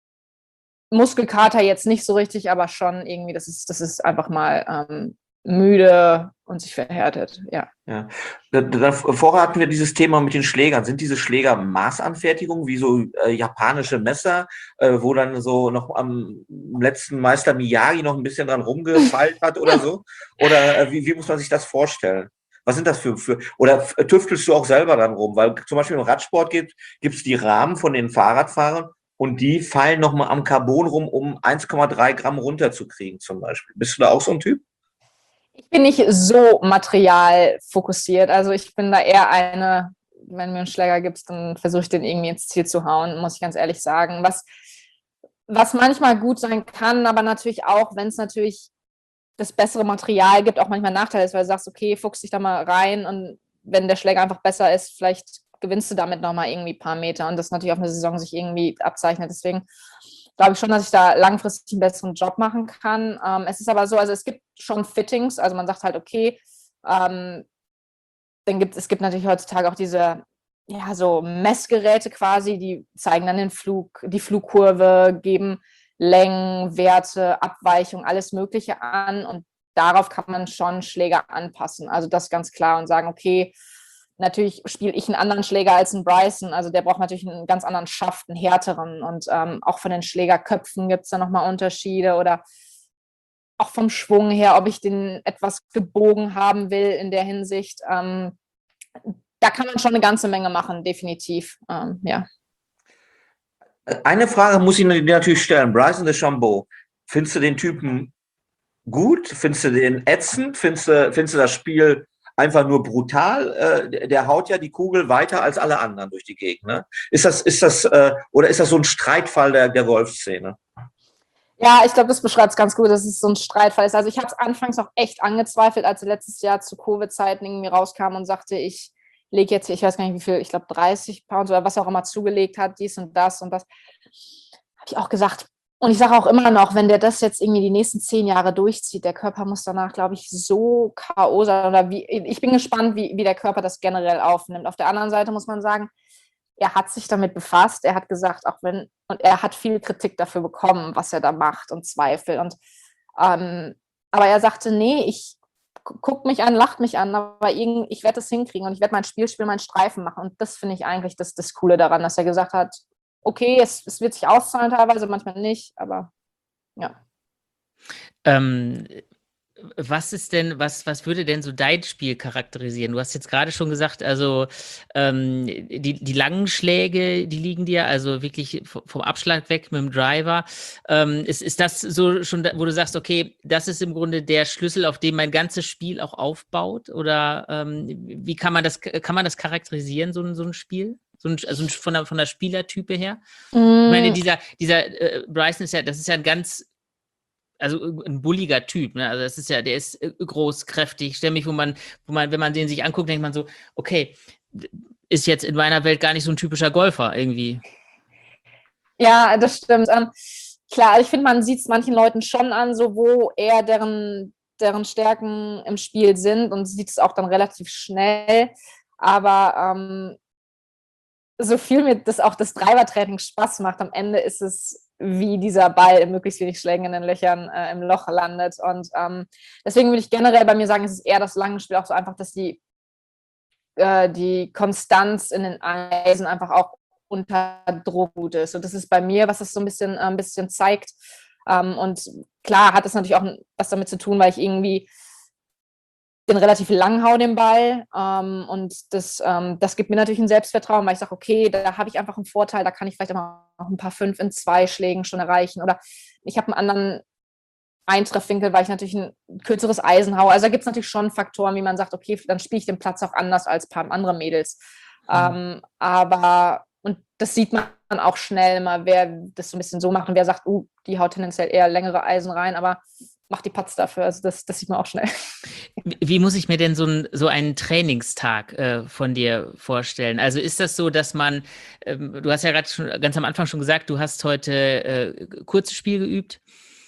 Muskelkater jetzt nicht so richtig, aber schon irgendwie, das ist, das ist einfach mal ähm, müde und sich verhärtet, ja. Ja. Da, da, vorher hatten wir dieses Thema mit den Schlägern. Sind diese Schläger Maßanfertigungen, wie so äh, japanische Messer, äh, wo dann so noch am letzten Meister Miyagi noch ein bisschen dran rumgefeilt hat oder so? Oder äh, wie, wie muss man sich das vorstellen? Was sind das für, für, oder tüftelst du auch selber dann rum? Weil zum Beispiel im Radsport gibt es die Rahmen von den Fahrradfahrern und die fallen nochmal am Carbon rum, um eins Komma drei Gramm runterzukriegen zum Beispiel. Bist du da auch so ein Typ? Ich bin nicht so materialfokussiert. Also ich bin da eher eine, wenn mir einen Schläger gibt, dann versuche ich den irgendwie ins Ziel zu hauen, muss ich ganz ehrlich sagen. Was, was manchmal gut sein kann, aber natürlich auch, wenn es natürlich das bessere Material gibt, auch manchmal Nachteile ist, weil du sagst, okay, fuchs dich da mal rein und wenn der Schläger einfach besser ist, vielleicht gewinnst du damit nochmal irgendwie ein paar Meter und das natürlich auf eine Saison sich irgendwie abzeichnet. Deswegen, glaube ich schon, dass ich da langfristig einen besseren Job machen kann. Ähm, es ist aber so, also es gibt schon Fittings, also man sagt halt, okay, ähm, dann gibt es gibt natürlich heutzutage auch diese, ja, so Messgeräte quasi, die zeigen dann den Flug, die Flugkurve, geben Längen, Werte, Abweichung, alles Mögliche an und darauf kann man schon Schläger anpassen. Also das ganz klar und sagen, okay, natürlich spiele ich einen anderen Schläger als ein Bryson, also der braucht natürlich einen ganz anderen Schaft, einen härteren und ähm, auch von den Schlägerköpfen gibt es da nochmal Unterschiede oder auch vom Schwung her, ob ich den etwas gebogen haben will in der Hinsicht. Ähm, da kann man schon eine ganze Menge machen, definitiv. Ähm, ja. Eine Frage muss ich dir natürlich stellen. Bryson DeChambeau, findest du den Typen gut? Findest du den ätzend? Findest du, findest du das Spiel einfach nur brutal? Äh, der haut ja die Kugel weiter als alle anderen durch die Gegend. Ne? Ist das, ist das, äh, oder ist das so ein Streitfall der, der Golfszene? Ja, ich glaube, das beschreibt es ganz gut, dass es so ein Streitfall ist. Also ich habe es anfangs auch echt angezweifelt, als er letztes Jahr zu Covid-Zeiten irgendwie rauskam und sagte, ich lege jetzt, ich weiß gar nicht wie viel, ich glaube dreißig Pounds oder was er auch immer zugelegt hat, dies und das und das. Habe ich auch gesagt. Und ich sage auch immer noch, wenn der das jetzt irgendwie die nächsten zehn Jahre durchzieht, der Körper muss danach, glaube ich, so K O sein. Oder wie, ich bin gespannt, wie, wie der Körper das generell aufnimmt. Auf der anderen Seite muss man sagen, er hat sich damit befasst, er hat gesagt, auch wenn, und er hat viel Kritik dafür bekommen, was er da macht und Zweifel. Und ähm, aber er sagte, nee, ich guckt mich an, lacht mich an, aber irgend, ich werde das hinkriegen und ich werde mein Spiel spielen, meinen Streifen machen. Und das finde ich eigentlich das, das Coole daran, dass er gesagt hat, okay, es, es wird sich auszahlen teilweise, manchmal nicht, aber ja. Ähm, was ist denn, was, was würde denn so dein Spiel charakterisieren? Du hast jetzt gerade schon gesagt, also ähm, die, die langen Schläge, die liegen dir, also wirklich vom Abschlag weg mit dem Driver. Ähm, ist, ist das so schon, wo du sagst, okay, das ist im Grunde der Schlüssel, auf dem mein ganzes Spiel auch aufbaut? Oder ähm, wie kann man das, kann man das charakterisieren, so ein, so ein Spiel? So ein, also von der, von der Spielertype her? Mm. Ich meine, dieser, dieser äh, Bryson ist ja, das ist ja ein ganz, also ein bulliger Typ, ne? Also das ist ja, der ist groß, kräftig, stämmig, wo man, wo man, wenn man den sich anguckt, denkt man so, okay, ist jetzt in meiner Welt gar nicht so ein typischer Golfer irgendwie. Ja, das stimmt. Ähm, klar, ich finde, man sieht es manchen Leuten schon an, so wo eher deren, deren Stärken im Spiel sind und sieht es auch dann relativ schnell. Aber ähm, so viel mir das auch das Driver-Training Spaß macht, am Ende ist es, wie dieser Ball in möglichst wenig Schlägen in den Löchern äh, im Loch landet. Und ähm, deswegen würde ich generell bei mir sagen, es ist eher das lange Spiel auch so einfach, dass die, äh, die Konstanz in den Eisen einfach auch unter Druck gut ist. Und das ist bei mir, was das so ein bisschen, äh, ein bisschen zeigt. Ähm, und klar hat das natürlich auch was damit zu tun, weil ich irgendwie den relativ lang hau, den Ball. Ähm, und das, ähm, das gibt mir natürlich ein Selbstvertrauen, weil ich sage, okay, da habe ich einfach einen Vorteil, da kann ich vielleicht auch noch ein paar fünf in zwei Schlägen schon erreichen. Oder ich habe einen anderen Eintreffwinkel, weil ich natürlich ein kürzeres Eisen haue. Also da gibt es natürlich schon Faktoren, wie man sagt, okay, dann spiele ich den Platz auch anders als ein paar andere Mädels. Mhm. Ähm, aber, und das sieht man auch schnell mal, wer das so ein bisschen so macht und wer sagt, uh, die haut tendenziell eher längere Eisen rein, aber macht die Putts dafür. Also das, das sieht man auch schnell. Wie muss ich mir denn so, ein, so einen Trainingstag äh, von dir vorstellen? Also ist das so, dass man, ähm, du hast ja gerade schon ganz am Anfang schon gesagt, du hast heute äh, kurzes Spiel geübt.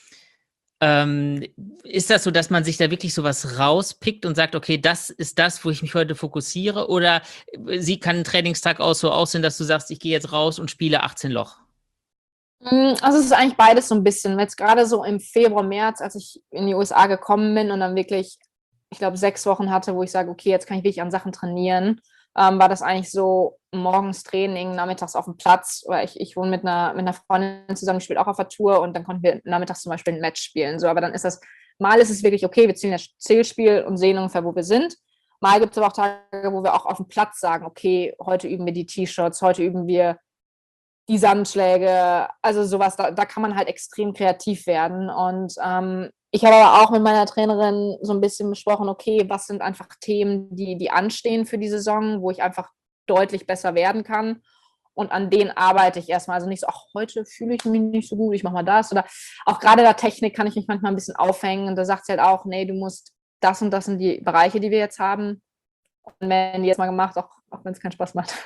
Ähm, ist das so, dass man sich da wirklich sowas rauspickt und sagt, okay, das ist das, wo ich mich heute fokussiere? Oder sie kann ein Trainingstag auch so aussehen, dass du sagst, ich gehe jetzt raus und spiele achtzehn Loch? Also es ist eigentlich beides so ein bisschen. Jetzt gerade so im Februar, März, als ich in die U S A gekommen bin und dann wirklich, ich glaube, sechs Wochen hatte, wo ich sage, okay, jetzt kann ich wirklich an Sachen trainieren, ähm, war das eigentlich so morgens Training, nachmittags auf dem Platz. Oder ich, ich wohne mit einer, mit einer Freundin zusammen, die spielt auch auf der Tour und dann konnten wir nachmittags zum Beispiel ein Match spielen. So, aber dann ist das, mal ist es wirklich, okay, wir zielen das Zielspiel und sehen ungefähr, wo wir sind. Mal gibt es aber auch Tage, wo wir auch auf dem Platz sagen, okay, heute üben wir die T-Shots, heute üben wir die Sandschläge, also sowas, da, da kann man halt extrem kreativ werden. Und ähm, ich habe aber auch mit meiner Trainerin so ein bisschen besprochen, okay, was sind einfach Themen, die, die anstehen für die Saison, wo ich einfach deutlich besser werden kann. Und an denen arbeite ich erstmal. Also nicht so, ach, heute fühle ich mich nicht so gut, ich mache mal das. Oder auch gerade der Technik kann ich mich manchmal ein bisschen aufhängen. Und da sagt sie halt auch, nee, du musst das und das sind die Bereiche, die wir jetzt haben. Und wenn die jetzt mal gemacht, auch, auch wenn es keinen Spaß macht.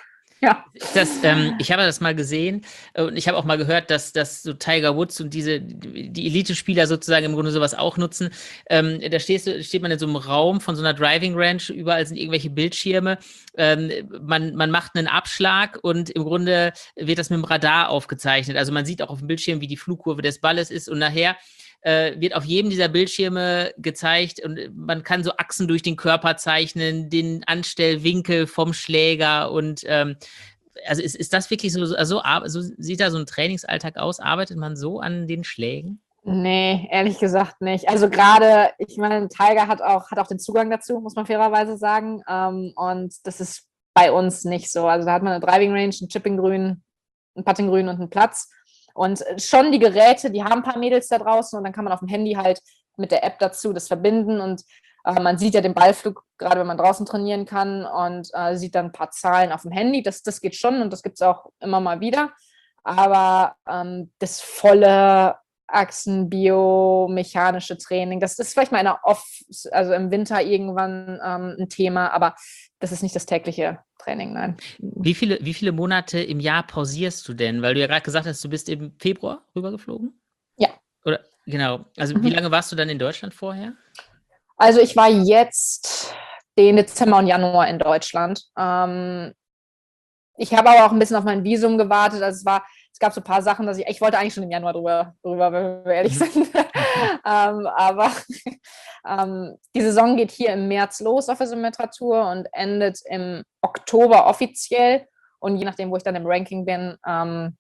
Ja. Das, ähm, ich habe das mal gesehen äh, und ich habe auch mal gehört, dass, dass so Tiger Woods und diese, die Elite-Spieler sozusagen im Grunde sowas auch nutzen. Ähm, da stehst du, steht man in so einem Raum von so einer Driving Range, überall sind irgendwelche Bildschirme. Ähm, man, man macht einen Abschlag und im Grunde wird das mit dem Radar aufgezeichnet. Also man sieht auch auf dem Bildschirm, wie die Flugkurve des Balles ist und nachher äh, wird auf jedem dieser Bildschirme gezeigt und man kann so Achsen durch den Körper zeichnen, den Anstellwinkel vom Schläger und ähm, also ist, ist das wirklich so, also so sieht da so ein Trainingsalltag aus? Arbeitet man so an den Schlägen? Nee, ehrlich gesagt nicht. Also gerade, ich meine, Tiger hat auch, hat auch den Zugang dazu, muss man fairerweise sagen. Ähm, und das ist bei uns nicht so. Also da hat man eine Driving Range, ein Chipping-Grün, ein Putting-Grün und einen Platz. Und schon die Geräte, die haben ein paar Mädels da draußen und dann kann man auf dem Handy halt mit der App dazu das verbinden und äh, man sieht ja den Ballflug, gerade wenn man draußen trainieren kann und äh, sieht dann ein paar Zahlen auf dem Handy. Das, das geht schon und das gibt es auch immer mal wieder. Aber ähm, das volle Achsenbiomechanische Training, das ist vielleicht mal in der Off, also im Winter irgendwann ähm, ein Thema, aber das ist nicht das tägliche Training, nein. Wie viele, wie viele Monate im Jahr pausierst du denn? Weil du ja gerade gesagt hast, du bist im Februar rübergeflogen? Ja. Oder genau. Also Mhm. wie lange warst du dann in Deutschland vorher? Also ich war jetzt den Dezember und Januar in Deutschland. Ähm, ich habe aber auch ein bisschen auf mein Visum gewartet. Also es war, es gab so ein paar Sachen, dass ich, ich wollte eigentlich schon im Januar drüber, drüber wenn wir ehrlich sind. ähm, aber ähm, die Saison geht hier im März los auf der Symmetratur und endet im Oktober offiziell. Und je nachdem, wo ich dann im Ranking bin, ähm,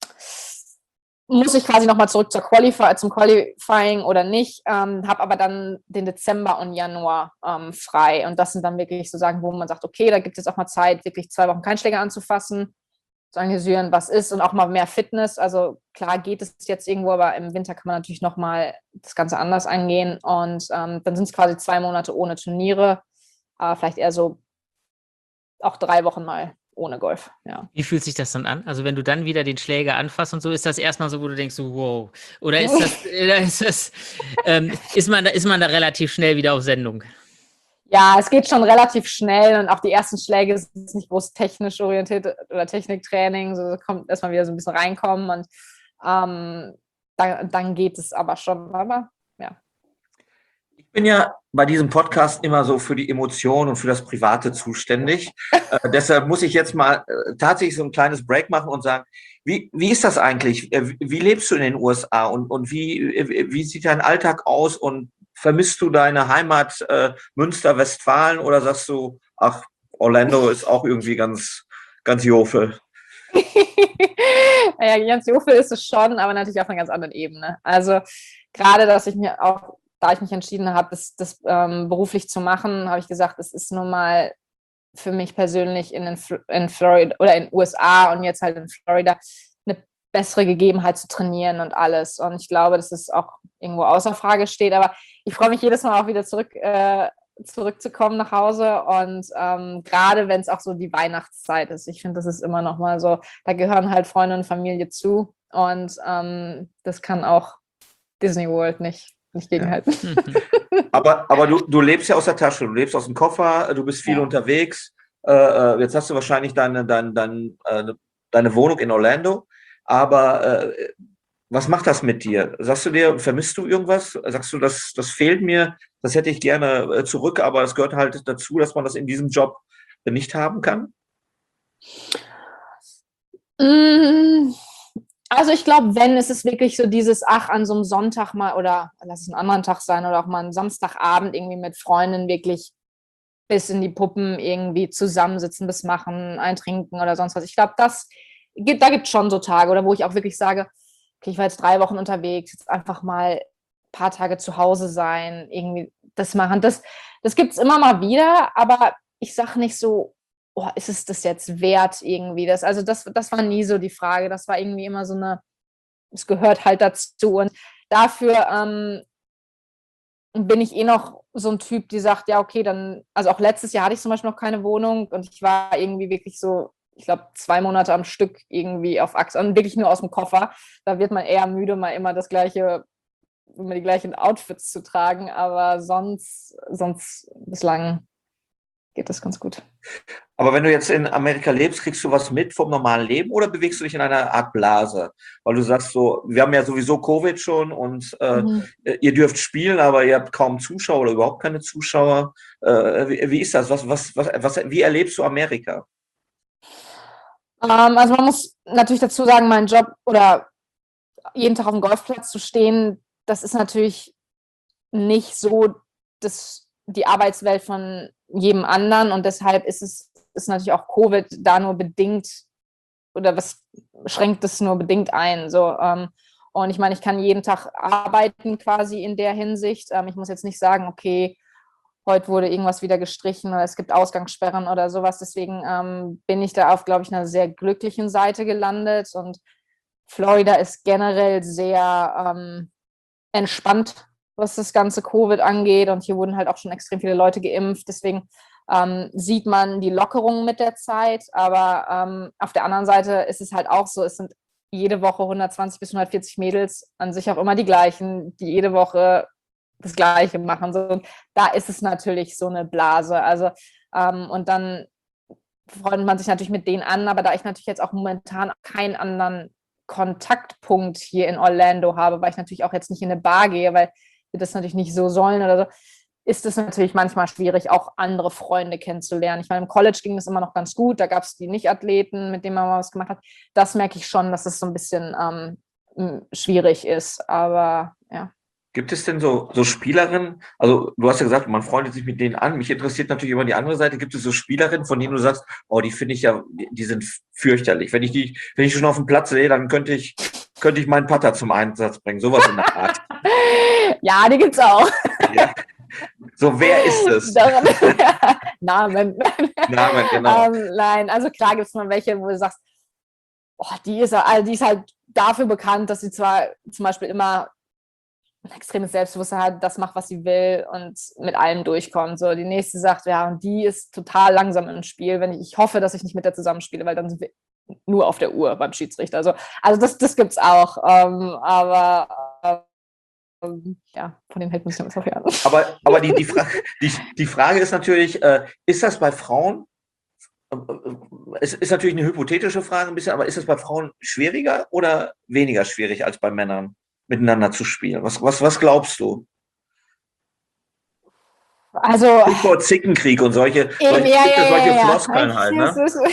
muss ich quasi nochmal zurück zur Qualify, zum Qualifying oder nicht, ähm, habe aber dann den Dezember und Januar ähm, frei. Und das sind dann wirklich so Sachen, wo man sagt, okay, da gibt es auch mal Zeit, wirklich zwei Wochen keinen Schläger anzufassen, zu analysieren, was ist und auch mal mehr Fitness. Also klar geht es jetzt irgendwo, aber im Winter kann man natürlich nochmal das Ganze anders angehen. Und ähm, dann sind es quasi zwei Monate ohne Turniere, aber vielleicht eher so auch drei Wochen mal ohne Golf, ja. Wie fühlt sich das dann an? Also wenn du dann wieder den Schläger anfasst und so, ist das erstmal so, wo du denkst, so, wow. Oder ist das, ist das, ähm, ist man da, ist man da relativ schnell wieder auf Sendung? Ja, es geht schon relativ schnell und auch die ersten Schläge sind nicht groß technisch orientiert oder Techniktraining, so kommt erstmal wieder so ein bisschen reinkommen und ähm, dann, dann geht es aber schon, aber ja. Ich bin ja bei diesem Podcast immer so für die Emotionen und für das Private zuständig. äh, deshalb muss ich jetzt mal äh, tatsächlich so ein kleines Break machen und sagen, wie, wie ist das eigentlich? Äh, wie lebst du in den U S A und, und wie, wie sieht dein Alltag aus und vermisst du deine Heimat äh, Münster, Westfalen oder sagst du, ach, Orlando ist auch irgendwie ganz, ganz Jofel? Ja, ganz Jofel ist es schon, aber natürlich auf einer ganz anderen Ebene. Also gerade, dass ich mir auch, da ich mich entschieden habe, das, das ähm, beruflich zu machen, habe ich gesagt, es ist nun mal für mich persönlich in, den, in Florida oder in den U S A und jetzt halt in Florida eine bessere Gegebenheit zu trainieren und alles. Und ich glaube, dass es auch irgendwo außer Frage steht. Aber ich freue mich jedes Mal auch wieder zurück, äh, zurückzukommen nach Hause. Und ähm, gerade wenn es auch so die Weihnachtszeit ist, ich finde, das ist immer noch mal so, da gehören halt Freunde und Familie zu. Und ähm, das kann auch Disney World nicht. nicht gegenhalten. Ja. aber aber du, du lebst ja aus der Tasche, du lebst aus dem Koffer, du bist viel ja. unterwegs. Äh, jetzt hast du wahrscheinlich deine, deine, deine, äh, deine Wohnung in Orlando. Aber äh, was macht das mit dir? Sagst du dir, vermisst du irgendwas? Sagst du, das, das fehlt mir, das hätte ich gerne äh, zurück, aber es gehört halt dazu, dass man das in diesem Job nicht haben kann? Mm. Also ich glaube, wenn, ist es wirklich so dieses, ach, an so einem Sonntag mal oder lass es einen anderen Tag sein oder auch mal einen Samstagabend irgendwie mit Freunden wirklich bis in die Puppen irgendwie zusammensitzen, bis machen, eintrinken oder sonst was. Ich glaube, das gibt, da gibt es schon so Tage, oder wo ich auch wirklich sage, okay, ich war jetzt drei Wochen unterwegs, jetzt einfach mal ein paar Tage zu Hause sein, irgendwie das machen. Das, das gibt es immer mal wieder, aber ich sage nicht so, oh, ist es das jetzt wert irgendwie? Das, also das, das war nie so die Frage. Das war irgendwie immer so eine, es gehört halt dazu. Und dafür ähm, bin ich eh noch so ein Typ, die sagt, ja, okay, dann, also auch letztes Jahr hatte ich zum Beispiel noch keine Wohnung und ich war irgendwie wirklich so, ich glaube, zwei Monate am Stück irgendwie auf Achse und wirklich nur aus dem Koffer. Da wird man eher müde, mal immer das gleiche, immer die gleichen Outfits zu tragen, aber sonst, sonst bislang geht das ganz gut. Aber wenn du jetzt in Amerika lebst, kriegst du was mit vom normalen Leben oder bewegst du dich in einer Art Blase? Weil du sagst so, wir haben ja sowieso Covid schon und äh, Mhm. ihr dürft spielen, aber ihr habt kaum Zuschauer oder überhaupt keine Zuschauer. Äh, wie, wie ist das? Was, was, was, was, wie erlebst du Amerika? Ähm, also man muss natürlich dazu sagen, mein Job oder jeden Tag auf dem Golfplatz zu stehen, das ist natürlich nicht so das, die Arbeitswelt von jedem anderen und deshalb ist es ist natürlich auch Covid da nur bedingt oder was schränkt es nur bedingt ein. So, ähm, und ich meine, ich kann jeden Tag arbeiten quasi in der Hinsicht. Ähm, ich muss jetzt nicht sagen, okay, heute wurde irgendwas wieder gestrichen oder es gibt Ausgangssperren oder sowas. Deswegen ähm, bin ich da auf, glaube ich, einer sehr glücklichen Seite gelandet und Florida ist generell sehr ähm, entspannt, was das ganze Covid angeht. Und hier wurden halt auch schon extrem viele Leute geimpft. Deswegen ähm, sieht man die Lockerungen mit der Zeit. Aber ähm, auf der anderen Seite ist es halt auch so, es sind jede Woche hundertzwanzig bis hundertvierzig Mädels, an sich auch immer die gleichen, die jede Woche das Gleiche machen. So, und da ist es natürlich so eine Blase. Also, ähm, und dann freut man sich natürlich mit denen an. Aber da ich natürlich jetzt auch momentan keinen anderen Kontaktpunkt hier in Orlando habe, weil ich natürlich auch jetzt nicht in eine Bar gehe, weil wir das natürlich nicht so sollen oder so, ist es natürlich manchmal schwierig, auch andere Freunde kennenzulernen. Ich meine, im College ging das immer noch ganz gut, da gab es die Nicht-Athleten, mit denen man mal was gemacht hat. Das merke ich schon, dass es so ein bisschen ähm, schwierig ist, aber ja. Gibt es denn so, so Spielerinnen, also du hast ja gesagt, man freundet sich mit denen an, mich interessiert natürlich immer die andere Seite, gibt es so Spielerinnen, von denen du sagst, oh, die finde ich ja, die sind fürchterlich. Wenn ich die, wenn ich schon auf dem Platz sehe, dann könnte ich, könnte ich meinen Putter zum Einsatz bringen, sowas in der Art. Ja, die gibt's auch. Ja. So, wer ist es? Namen. Namen, genau. Ähm, nein, also klar gibt es mal welche, wo du sagst, oh, die ist, also die ist halt dafür bekannt, dass sie zwar zum Beispiel immer ein extremes Selbstbewusstsein hat, das macht, was sie will und mit allem durchkommt. So, die nächste sagt, ja, und die ist total langsam im Spiel. Wenn ich, ich hoffe, dass ich nicht mit der zusammenspiele, weil dann sind wir nur auf der Uhr beim Schiedsrichter. Also, also das, das gibt's auch. Ähm, aber ähm, ja, von denen hält man sich immer so fern. Aber, aber die, die, Fra die, die Frage ist natürlich, äh, ist das bei Frauen, äh, es ist natürlich eine hypothetische Frage ein bisschen, aber ist es bei Frauen schwieriger oder weniger schwierig als bei Männern, miteinander zu spielen? Was, was, was glaubst du? Also, Stichwort Zickenkrieg und solche, solche, ja, ja, solche ja, ja. Floskeln halt, ne?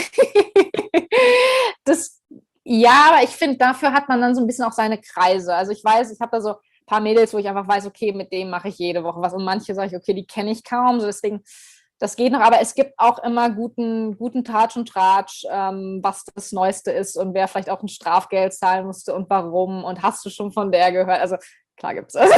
Das, ja, aber ich finde, dafür hat man dann so ein bisschen auch seine Kreise. Also ich weiß, ich habe da so ein paar Mädels, wo ich einfach weiß, okay, mit denen mache ich jede Woche was. Und manche sage ich, okay, die kenne ich kaum. So deswegen, das geht noch. Aber es gibt auch immer guten, guten Tatsch und Tratsch, ähm, was das Neueste ist und wer vielleicht auch ein Strafgeld zahlen musste und warum. Und hast du schon von der gehört? Also klar gibt es.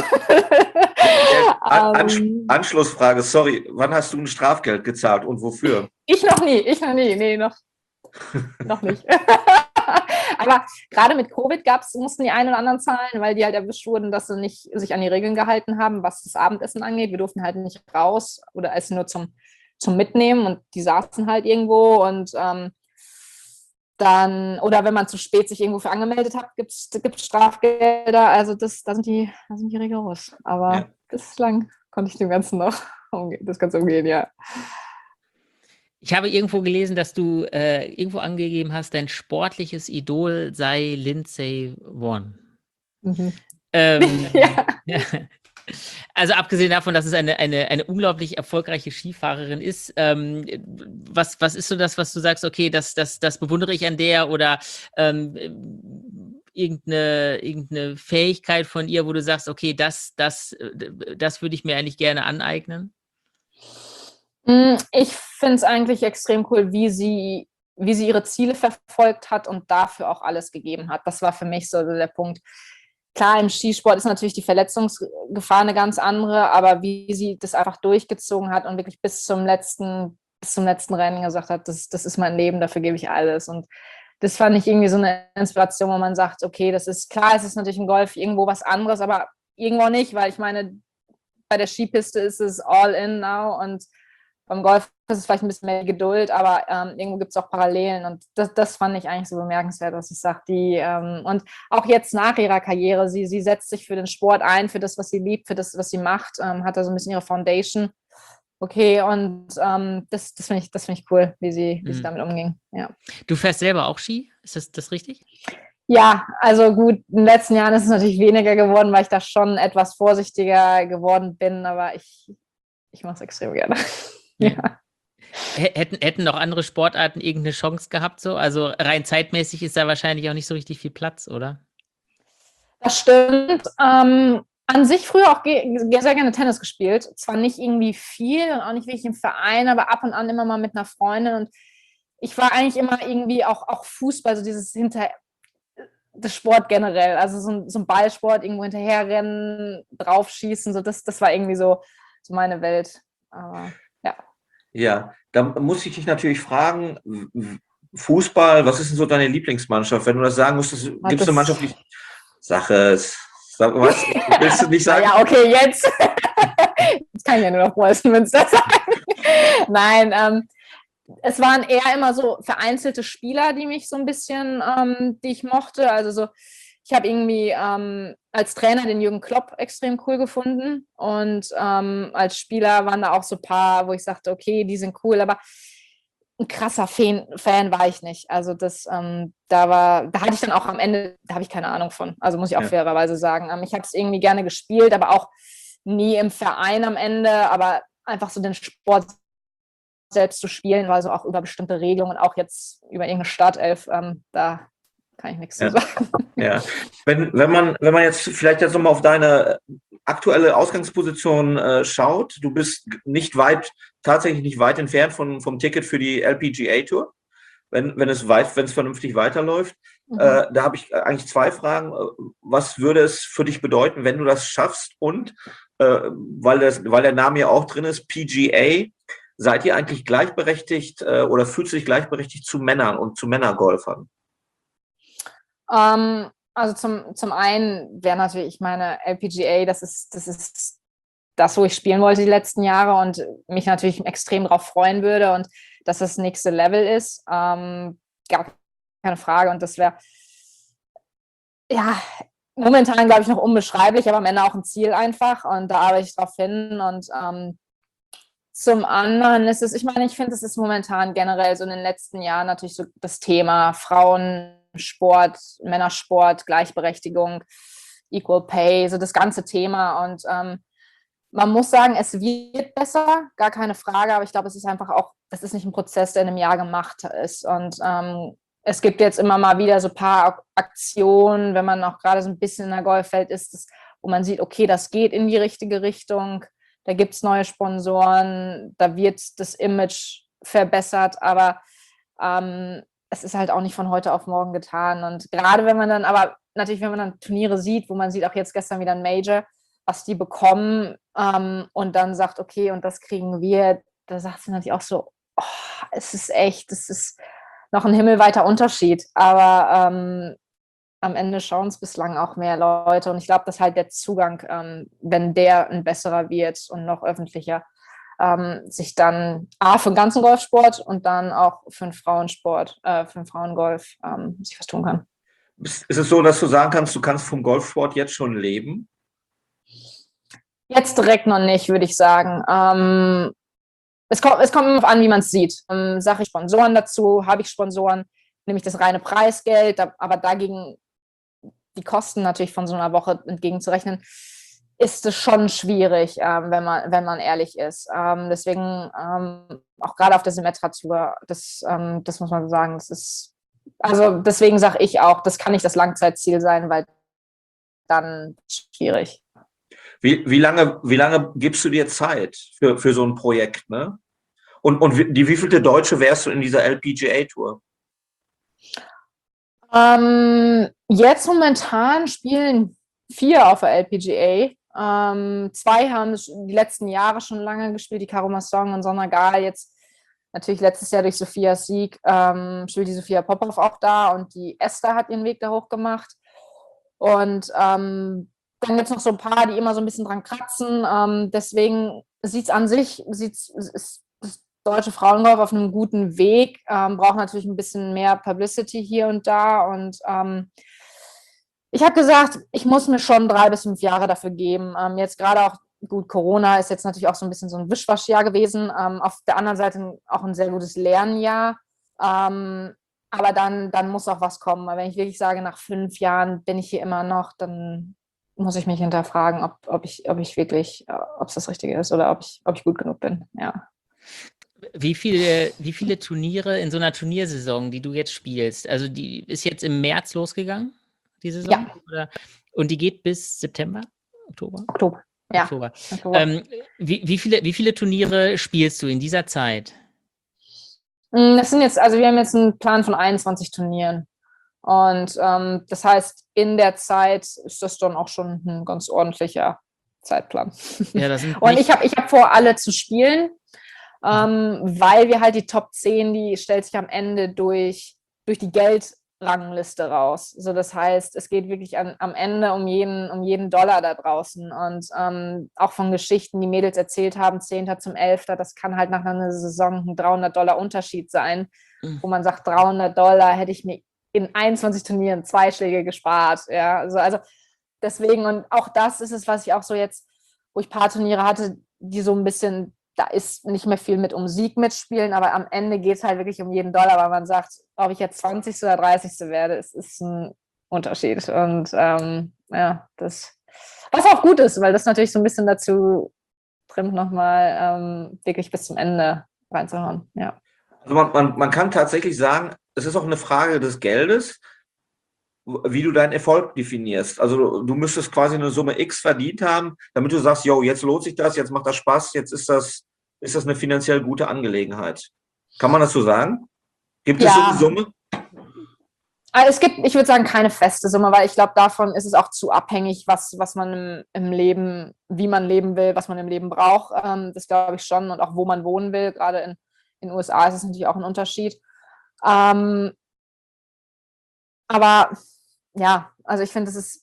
An Anschlussfrage, sorry, wann hast du ein Strafgeld gezahlt und wofür? Ich noch nie, ich noch nie, nee, noch, noch nicht. Aber gerade mit Covid gab's, mussten die einen oder anderen zahlen, weil die halt erwischt wurden, dass sie nicht sich an die Regeln gehalten haben, was das Abendessen angeht. Wir durften halt nicht raus oder essen nur zum, zum Mitnehmen und die saßen halt irgendwo und ähm, dann, oder wenn man zu spät sich irgendwo für angemeldet hat, gibt es Strafgelder. Also das, da sind die, da sind die rigoros. Aber ja. Bislang konnte ich dem Ganzen noch umgehen, das Ganze umgehen, ja. Ich habe irgendwo gelesen, dass du äh, irgendwo angegeben hast, dein sportliches Idol sei Lindsey Vonn. Mhm. Ähm, ja. Ja. Also abgesehen davon, dass es eine, eine, eine unglaublich erfolgreiche Skifahrerin ist, ähm, was, was ist so das, was du sagst, okay, das, das, das bewundere ich an der oder ähm, irgendeine, irgendeine Fähigkeit von ihr, wo du sagst, okay, das, das, das würde ich mir eigentlich gerne aneignen? Ich finde es eigentlich extrem cool, wie sie, wie sie ihre Ziele verfolgt hat und dafür auch alles gegeben hat. Das war für mich so der Punkt. Klar, im Skisport ist natürlich die Verletzungsgefahr eine ganz andere, aber wie sie das einfach durchgezogen hat und wirklich bis zum letzten, bis zum letzten Rennen gesagt hat, das, das ist mein Leben, dafür gebe ich alles. Und das fand ich irgendwie so eine Inspiration, wo man sagt, okay, das ist klar, es ist natürlich im Golf irgendwo was anderes, aber irgendwo nicht, weil ich meine, bei der Skipiste ist es all in now und beim Golf ist es vielleicht ein bisschen mehr Geduld, aber ähm, irgendwo gibt es auch Parallelen und das, das fand ich eigentlich so bemerkenswert, dass ich sage, die ähm, und auch jetzt nach ihrer Karriere, sie, sie setzt sich für den Sport ein, für das, was sie liebt, für das, was sie macht, ähm, hat da so ein bisschen ihre Foundation okay, und ähm, das, das finde ich, das finde ich cool, wie sie, wie sie Mhm. damit umging. Ja. Du fährst selber auch Ski? Ist das, das richtig? Ja, also gut, in den letzten Jahren ist es natürlich weniger geworden, weil ich da schon etwas vorsichtiger geworden bin, aber ich, ich mache es extrem gerne. Ja. Ja. Hä- Hätten, hätten noch andere Sportarten irgendeine Chance gehabt so? Also rein zeitmäßig ist da wahrscheinlich auch nicht so richtig viel Platz, oder? Das stimmt. Ähm, an sich früher auch ge sehr gerne Tennis gespielt. Zwar nicht irgendwie viel und auch nicht wirklich im Verein, aber ab und an immer mal mit einer Freundin. Und ich war eigentlich immer irgendwie auch, auch Fußball, so dieses hinter das Sport generell. Also so ein, so ein Ballsport, irgendwo hinterherrennen, draufschießen, so das, das war irgendwie so, so meine Welt. Aber ja. Ja, da muss ich dich natürlich fragen, Fußball, was ist denn so deine Lieblingsmannschaft? Wenn du das sagen müsstest, gibt es eine Mannschaft, die Sache ist. Sag, was? Willst du nicht sagen? Ja, okay, jetzt. Jetzt kann ich ja nur noch Preußen Münster sagen. Nein, ähm, es waren eher immer so vereinzelte Spieler, die mich so ein bisschen, ähm, die ich mochte. Also so, ich habe irgendwie ähm, als Trainer den Jürgen Klopp extrem cool gefunden. Und ähm, als Spieler waren da auch so ein paar, wo ich sagte, okay, die sind cool, aber ein krasser Fan, Fan war ich nicht. Also das, ähm, da war, da hatte ich dann auch am Ende, da habe ich keine Ahnung von. Also muss ich auch Ja. fairerweise sagen. Ähm, ich habe es irgendwie gerne gespielt, aber auch nie im Verein am Ende, aber einfach so den Sport selbst zu spielen, war so auch über bestimmte Regelungen, auch jetzt über irgendeine Startelf, ähm, da kann ich nichts Ja. zu sagen. Ja, wenn, wenn man, wenn man jetzt vielleicht jetzt nochmal auf deine aktuelle Ausgangsposition äh, schaut, du bist nicht weit, tatsächlich nicht weit entfernt von, vom Ticket für die L P G A Tour, wenn, wenn es weit, wenn es vernünftig weiterläuft. Mhm. Äh, da habe ich eigentlich zwei Fragen. Was würde es für dich bedeuten, wenn du das schaffst? Und äh, weil, das, weil der Name ja auch drin ist, P G A, seid ihr eigentlich gleichberechtigt äh, oder fühlst du dich gleichberechtigt zu Männern und zu Männergolfern? Ähm, also zum, zum einen wäre natürlich, ich meine, L P G A, das ist, das ist das, wo ich spielen wollte die letzten Jahre und mich natürlich extrem darauf freuen würde und dass das nächste Level ist. Ähm, gar keine Frage. Und das wäre, ja, momentan, glaube ich, noch unbeschreiblich, aber am Ende auch ein Ziel einfach. Und da arbeite ich drauf hin. Und ähm, zum anderen ist es, ich meine, ich finde, es ist momentan generell so in den letzten Jahren natürlich so das Thema Frauensport, Männersport, Gleichberechtigung, Equal Pay, so das ganze Thema. Und ähm, man muss sagen, es wird besser, gar keine Frage, aber ich glaube, es ist einfach auch, das ist nicht ein Prozess, der in einem Jahr gemacht ist. Und ähm, es gibt jetzt immer mal wieder so ein paar Aktionen, wenn man auch gerade so ein bisschen in der Golfwelt ist, das, wo man sieht, okay, das geht in die richtige Richtung, da gibt es neue Sponsoren, da wird das Image verbessert, aber ähm, es ist halt auch nicht von heute auf morgen getan. Und gerade wenn man dann, aber natürlich, wenn man dann Turniere sieht, wo man sieht, auch jetzt gestern wieder ein Major, was die bekommen ähm, und dann sagt, okay, und das kriegen wir, da sagt sie natürlich auch so, oh, es ist echt, es ist noch ein himmelweiter Unterschied, aber ähm, am Ende schauen es bislang auch mehr Leute und ich glaube, dass halt der Zugang, ähm, wenn der ein besserer wird und noch öffentlicher, ähm, sich dann A, für den ganzen Golfsport und dann auch für den Frauensport, äh, für den Frauengolf ähm, sich was tun kann. Ist es so, dass du sagen kannst, du kannst vom Golfsport jetzt schon leben? Jetzt direkt noch nicht, würde ich sagen. Ähm, es kommt, es kommt immer darauf an, wie man es sieht. Ähm, Sage ich Sponsoren dazu, habe ich Sponsoren, nehme ich das reine Preisgeld, da, aber dagegen die Kosten natürlich von so einer Woche entgegenzurechnen, ist es schon schwierig, ähm, wenn man, wenn man ehrlich ist. Ähm, deswegen ähm, auch gerade auf der Symetra-Tour, das, ähm, das muss man sagen, das ist, also deswegen sage ich auch, das kann nicht das Langzeitziel sein, weil dann schwierig. Wie, wie, lange, wie lange gibst du dir Zeit für, für so ein Projekt? Ne? Und, und die wievielte Deutsche wärst du in dieser L P G A-Tour? Ähm, jetzt momentan spielen vier auf der L P G A. Ähm, zwei haben die letzten Jahre schon lange gespielt, die Caro Massong und Sonna Gal. Jetzt natürlich letztes Jahr durch Sophias Sieg ähm, spielt die Sophia Popov auch da und die Esther hat ihren Weg da hoch gemacht. Und ähm, dann gibt es noch so ein paar, die immer so ein bisschen dran kratzen. Ähm, deswegen sieht es an sich, sieht's, ist das deutsche Frauengolf auf einem guten Weg, ähm, braucht natürlich ein bisschen mehr Publicity hier und da. Und ähm, ich habe gesagt, ich muss mir schon drei bis fünf Jahre dafür geben. Ähm, jetzt gerade auch gut, Corona ist jetzt natürlich auch so ein bisschen so ein Wischwaschjahr gewesen. Ähm, auf der anderen Seite auch ein sehr gutes Lernjahr. Ähm, aber dann, dann muss auch was kommen. Weil wenn ich wirklich sage, nach fünf Jahren bin ich hier immer noch, dann muss ich mich hinterfragen, ob, ob ich, ob ich wirklich, äh, ob es das Richtige ist oder ob ich, ob ich gut genug bin. Ja. Wie viele, wie viele Turniere in so einer Turniersaison, die du jetzt spielst? Also die ist jetzt im März losgegangen, die Saison? Ja. Oder? Und die geht bis September? Oktober? Oktober. Ja. Oktober. Oktober. Ähm, wie, wie, viele, wie viele Turniere spielst du in dieser Zeit? Das sind jetzt, also wir haben jetzt einen Plan von einundzwanzig Turnieren. Und ähm, das heißt, in der Zeit ist das dann auch schon ein ganz ordentlicher Zeitplan. Ja, das sind Und ich habe ich hab vor, alle zu spielen, ähm, weil wir halt die Top zehn, die stellt sich am Ende durch, durch die Geldrangliste raus. So, das heißt, es geht wirklich an, am Ende um jeden, um jeden Dollar da draußen. Und ähm, auch von Geschichten, die Mädels erzählt haben, zehnter zum elfter, das kann halt nach einer Saison ein dreihundert Dollar Unterschied sein, mhm. wo man sagt, dreihundert Dollar hätte ich mir in einundzwanzig Turnieren zwei Schläge gespart. Ja, also, also deswegen, und auch das ist es, was ich auch so jetzt, wo ich ein paar Turniere hatte, die so ein bisschen, da ist nicht mehr viel mit um Sieg mitspielen, aber am Ende geht es halt wirklich um jeden Dollar, weil man sagt, ob ich jetzt zwanzigste oder dreißigste werde, es ist ein Unterschied. Und ähm, ja, das, was auch gut ist, weil das natürlich so ein bisschen dazu trimmt, nochmal ähm, wirklich bis zum Ende reinzuhauen. Ja. Also man, man, man kann tatsächlich sagen, es ist auch eine Frage des Geldes, wie du deinen Erfolg definierst. Also du, du müsstest quasi eine Summe X verdient haben, damit du sagst, yo, jetzt lohnt sich das, jetzt macht das Spaß, jetzt ist das, ist das eine finanziell gute Angelegenheit. Kann man das so sagen? Gibt ja. es so eine Summe? Es gibt, ich würde sagen, keine feste Summe, weil ich glaube, davon ist es auch zu abhängig, was, was man im, im Leben, wie man leben will, was man im Leben braucht. Ähm, das glaube ich schon, und auch wo man wohnen will. Gerade in den U S A ist es natürlich auch ein Unterschied. Ähm, aber ja, also ich finde, es ist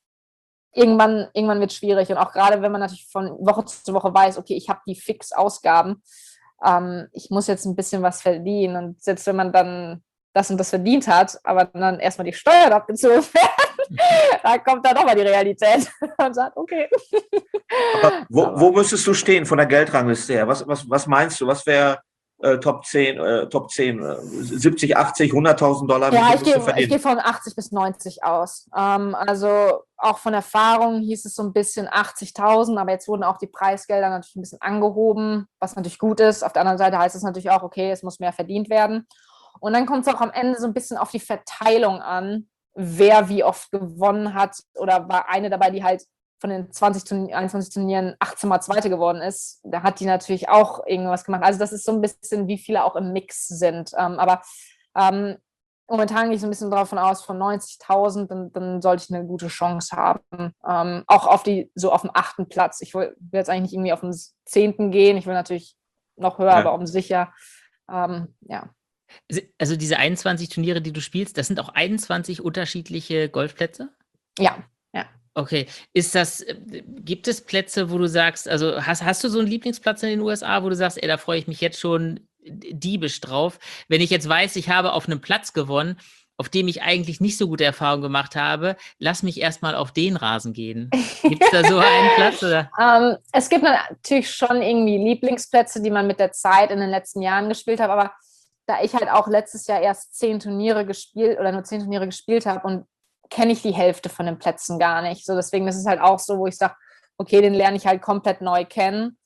irgendwann, irgendwann wird es schwierig. Und auch gerade, wenn man natürlich von Woche zu Woche weiß, okay, ich habe die Fix-Ausgaben, ähm, ich muss jetzt ein bisschen was verdienen. Und selbst wenn man dann das und das verdient hat, aber dann erstmal die Steuern abgezogen werden, da kommt dann nochmal die Realität und sagt, okay. Aber wo, aber wo müsstest du stehen von der Geldrangliste her? Was, was, was meinst du? Was wäre äh, Top zehn, äh, Top zehn, äh, siebzig, achtzig, hunderttausend Dollar? Ja, ich gehe geh von achtzig bis neunzig aus. Ähm, also auch von Erfahrung hieß es so ein bisschen achtzigtausend, aber jetzt wurden auch die Preisgelder natürlich ein bisschen angehoben, was natürlich gut ist. Auf der anderen Seite heißt es natürlich auch, okay, es muss mehr verdient werden. Und dann kommt es auch am Ende so ein bisschen auf die Verteilung an, wer wie oft gewonnen hat. Oder war eine dabei, die halt von den zwanzig, einundzwanzig Turnieren achtzehn Mal Zweite geworden ist. Da hat die natürlich auch irgendwas gemacht. Also das ist so ein bisschen, wie viele auch im Mix sind. Ähm, aber ähm, momentan gehe ich so ein bisschen davon aus, von neunzigtausend, dann, dann sollte ich eine gute Chance haben. Ähm, auch auf die, so auf dem achten Platz. Ich will, will jetzt eigentlich nicht irgendwie auf den zehnten gehen. Ich will natürlich noch höher, ja. aber um sicher. Ähm, ja. Also diese einundzwanzig Turniere, die du spielst, das sind auch einundzwanzig unterschiedliche Golfplätze? Ja, ja. Okay. Ist das, gibt es Plätze, wo du sagst, also hast, hast du so einen Lieblingsplatz in den U S A, wo du sagst, ey, da freue ich mich jetzt schon diebisch drauf. Wenn ich jetzt weiß, ich habe auf einem Platz gewonnen, auf dem ich eigentlich nicht so gute Erfahrungen gemacht habe, lass mich erstmal auf den Rasen gehen. Gibt es da so einen Platz? Oder? um, es gibt natürlich schon irgendwie Lieblingsplätze, die man mit der Zeit in den letzten Jahren gespielt hat, aber da ich halt auch letztes Jahr erst zehn Turniere gespielt oder nur zehn Turniere gespielt habe und kenne ich die Hälfte von den Plätzen gar nicht. So, deswegen ist es halt auch so, wo ich sage, okay, den lerne ich halt komplett neu kennen.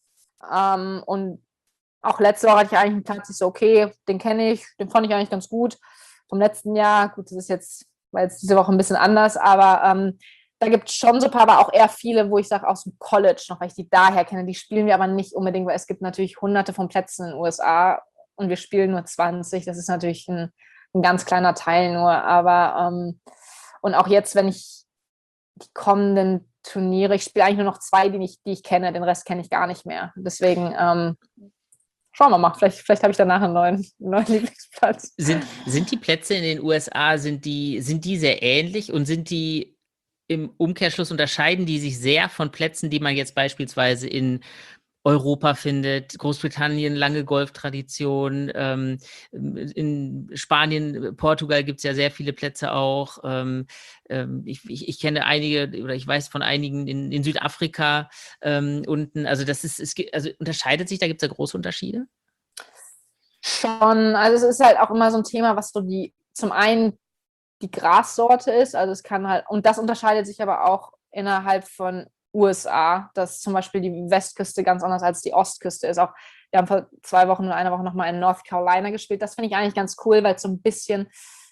Um, und auch letzte Woche hatte ich eigentlich einen Platz, ich so, okay, den kenne ich, den fand ich eigentlich ganz gut. Vom letzten Jahr, gut, das ist jetzt, war jetzt diese Woche ein bisschen anders, aber ähm, da gibt es schon so ein paar, aber auch eher viele, wo ich sage, aus dem College noch, weil ich die daher kenne. Die spielen wir aber nicht unbedingt, weil es gibt natürlich hunderte von Plätzen in den U S A und wir spielen nur zwanzig. Das ist natürlich ein, ein ganz kleiner Teil nur, aber ähm, und auch jetzt, wenn ich die kommenden Turniere, ich spiele eigentlich nur noch zwei, die ich, die ich kenne, den Rest kenne ich gar nicht mehr. Deswegen ähm, schauen wir mal, vielleicht, vielleicht habe ich danach einen neuen, neuen Lieblingsplatz. Sind, sind die Plätze in den U S A, sind die, sind die sehr ähnlich und sind die im Umkehrschluss, unterscheiden die sich sehr von Plätzen, die man jetzt beispielsweise in Europa findet. Großbritannien, lange Golftradition. Ähm, in Spanien, Portugal gibt es ja sehr viele Plätze auch. Ähm, ähm, ich, ich, ich kenne einige oder ich weiß von einigen in, in Südafrika ähm, unten. Also das ist, es gibt, also unterscheidet sich, da gibt es ja große Unterschiede? Schon, also es ist halt auch immer so ein Thema, was so die, zum einen die Grassorte ist, also es kann halt, und das unterscheidet sich aber auch innerhalb von U S A, dass zum Beispiel die Westküste ganz anders als die Ostküste ist. Auch wir haben vor zwei Wochen oder einer Woche nochmal in North Carolina gespielt. Das finde ich eigentlich ganz cool, weil es so ein bisschen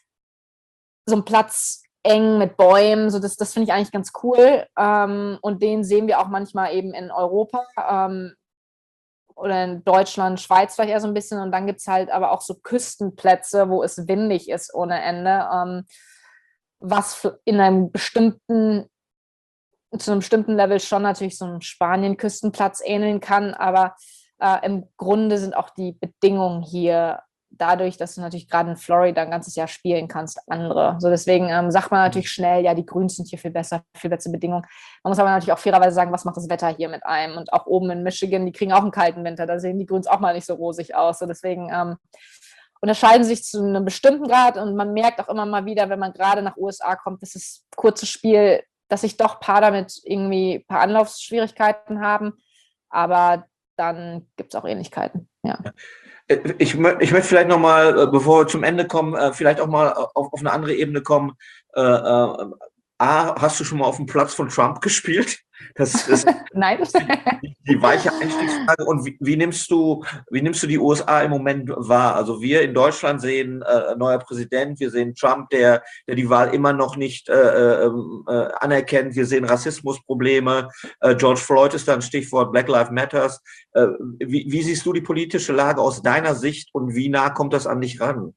so ein Platz eng mit Bäumen, so das, das finde ich eigentlich ganz cool. Ähm, und den sehen wir auch manchmal eben in Europa. Ähm, oder in Deutschland, Schweiz vielleicht eher so ein bisschen. Und dann gibt es halt aber auch so Küstenplätze, wo es windig ist ohne Ende, ähm, was in einem bestimmten, zu einem bestimmten Level schon natürlich so einem Spanien-Küstenplatz ähneln kann. Aber äh, im Grunde sind auch die Bedingungen hier dadurch, dass du natürlich gerade in Florida ein ganzes Jahr spielen kannst, andere. So deswegen ähm, sagt man natürlich schnell, ja, die Grüns sind hier viel besser, viel bessere Bedingungen. Man muss aber natürlich auch fairerweise sagen, was macht das Wetter hier mit einem? Und auch oben in Michigan, die kriegen auch einen kalten Winter, da sehen die Grüns auch mal nicht so rosig aus. So deswegen ähm, unterscheiden sich zu einem bestimmten Grad und man merkt auch immer mal wieder, wenn man gerade nach U S A kommt, dass das kurze Spiel, dass sich doch ein paar damit irgendwie ein paar Anlaufsschwierigkeiten haben, aber dann gibt es auch Ähnlichkeiten, ja. Ich, mö- ich möchte vielleicht nochmal, bevor wir zum Ende kommen, äh, vielleicht auch mal auf, auf eine andere Ebene kommen. Äh, äh, A, hast du schon mal auf dem Platz von Trump gespielt? Das ist Nein. die, die weiche Einstiegsfrage. Und wie, wie nimmst du, wie nimmst du die U S A im Moment wahr? Also wir in Deutschland sehen äh, neuer Präsident, wir sehen Trump, der, der die Wahl immer noch nicht äh, äh, anerkennt. Wir sehen Rassismusprobleme. Äh, George Floyd ist da ein Stichwort, Black Lives Matters. Äh, wie, wie siehst du die politische Lage aus deiner Sicht und wie nah kommt das an dich ran?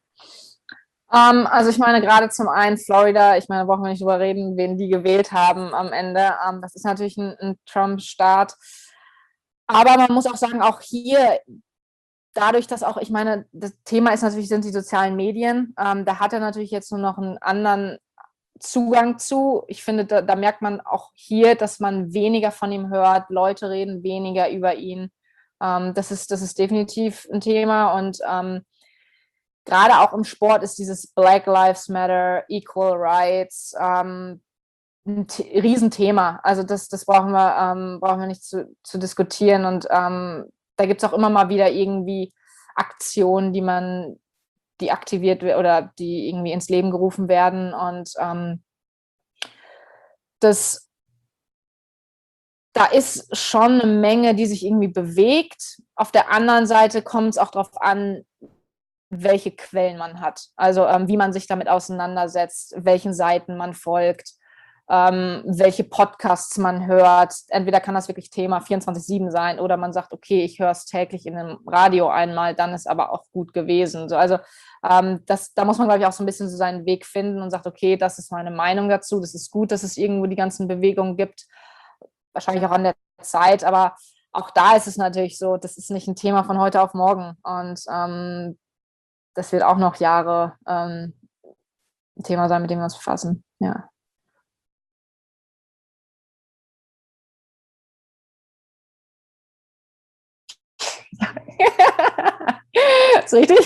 Um, also ich meine, gerade zum einen Florida, ich meine, da brauchen wir nicht drüber reden, wen die gewählt haben am Ende. Um, das ist natürlich ein, ein Trump-Staat. Aber man muss auch sagen, auch hier, dadurch, dass auch, ich meine, das Thema ist natürlich, sind die sozialen Medien. Um, da hat er natürlich jetzt nur noch einen anderen Zugang zu. Ich finde, da, da merkt man auch hier, dass man weniger von ihm hört. Leute reden weniger über ihn. Um, das ist, das ist definitiv ein Thema und um, gerade auch im Sport ist dieses Black Lives Matter, Equal Rights ähm, ein T- Riesenthema. Also das, das brauchen wir, ähm, brauchen wir nicht zu, zu diskutieren. Und ähm, da gibt es auch immer mal wieder irgendwie Aktionen, die man, die aktiviert oder die irgendwie ins Leben gerufen werden. Und ähm, das, da ist schon eine Menge, die sich irgendwie bewegt. Auf der anderen Seite kommt es auch darauf an, welche Quellen man hat. Also ähm, wie man sich damit auseinandersetzt, welchen Seiten man folgt, ähm, welche Podcasts man hört. Entweder kann das wirklich Thema vierundzwanzig sieben sein oder man sagt, okay, ich höre es täglich in einem Radio einmal, dann ist aber auch gut gewesen. So, also ähm, das, da muss man, glaube ich, auch so ein bisschen so seinen Weg finden und sagt, okay, das ist meine Meinung dazu. Das ist gut, dass es irgendwo die ganzen Bewegungen gibt. Wahrscheinlich auch an der Zeit, aber auch da ist es natürlich so, das ist nicht ein Thema von heute auf morgen. Und ähm, das wird auch noch Jahre ähm, ein Thema sein, mit dem wir uns befassen. Ja. Ist richtig?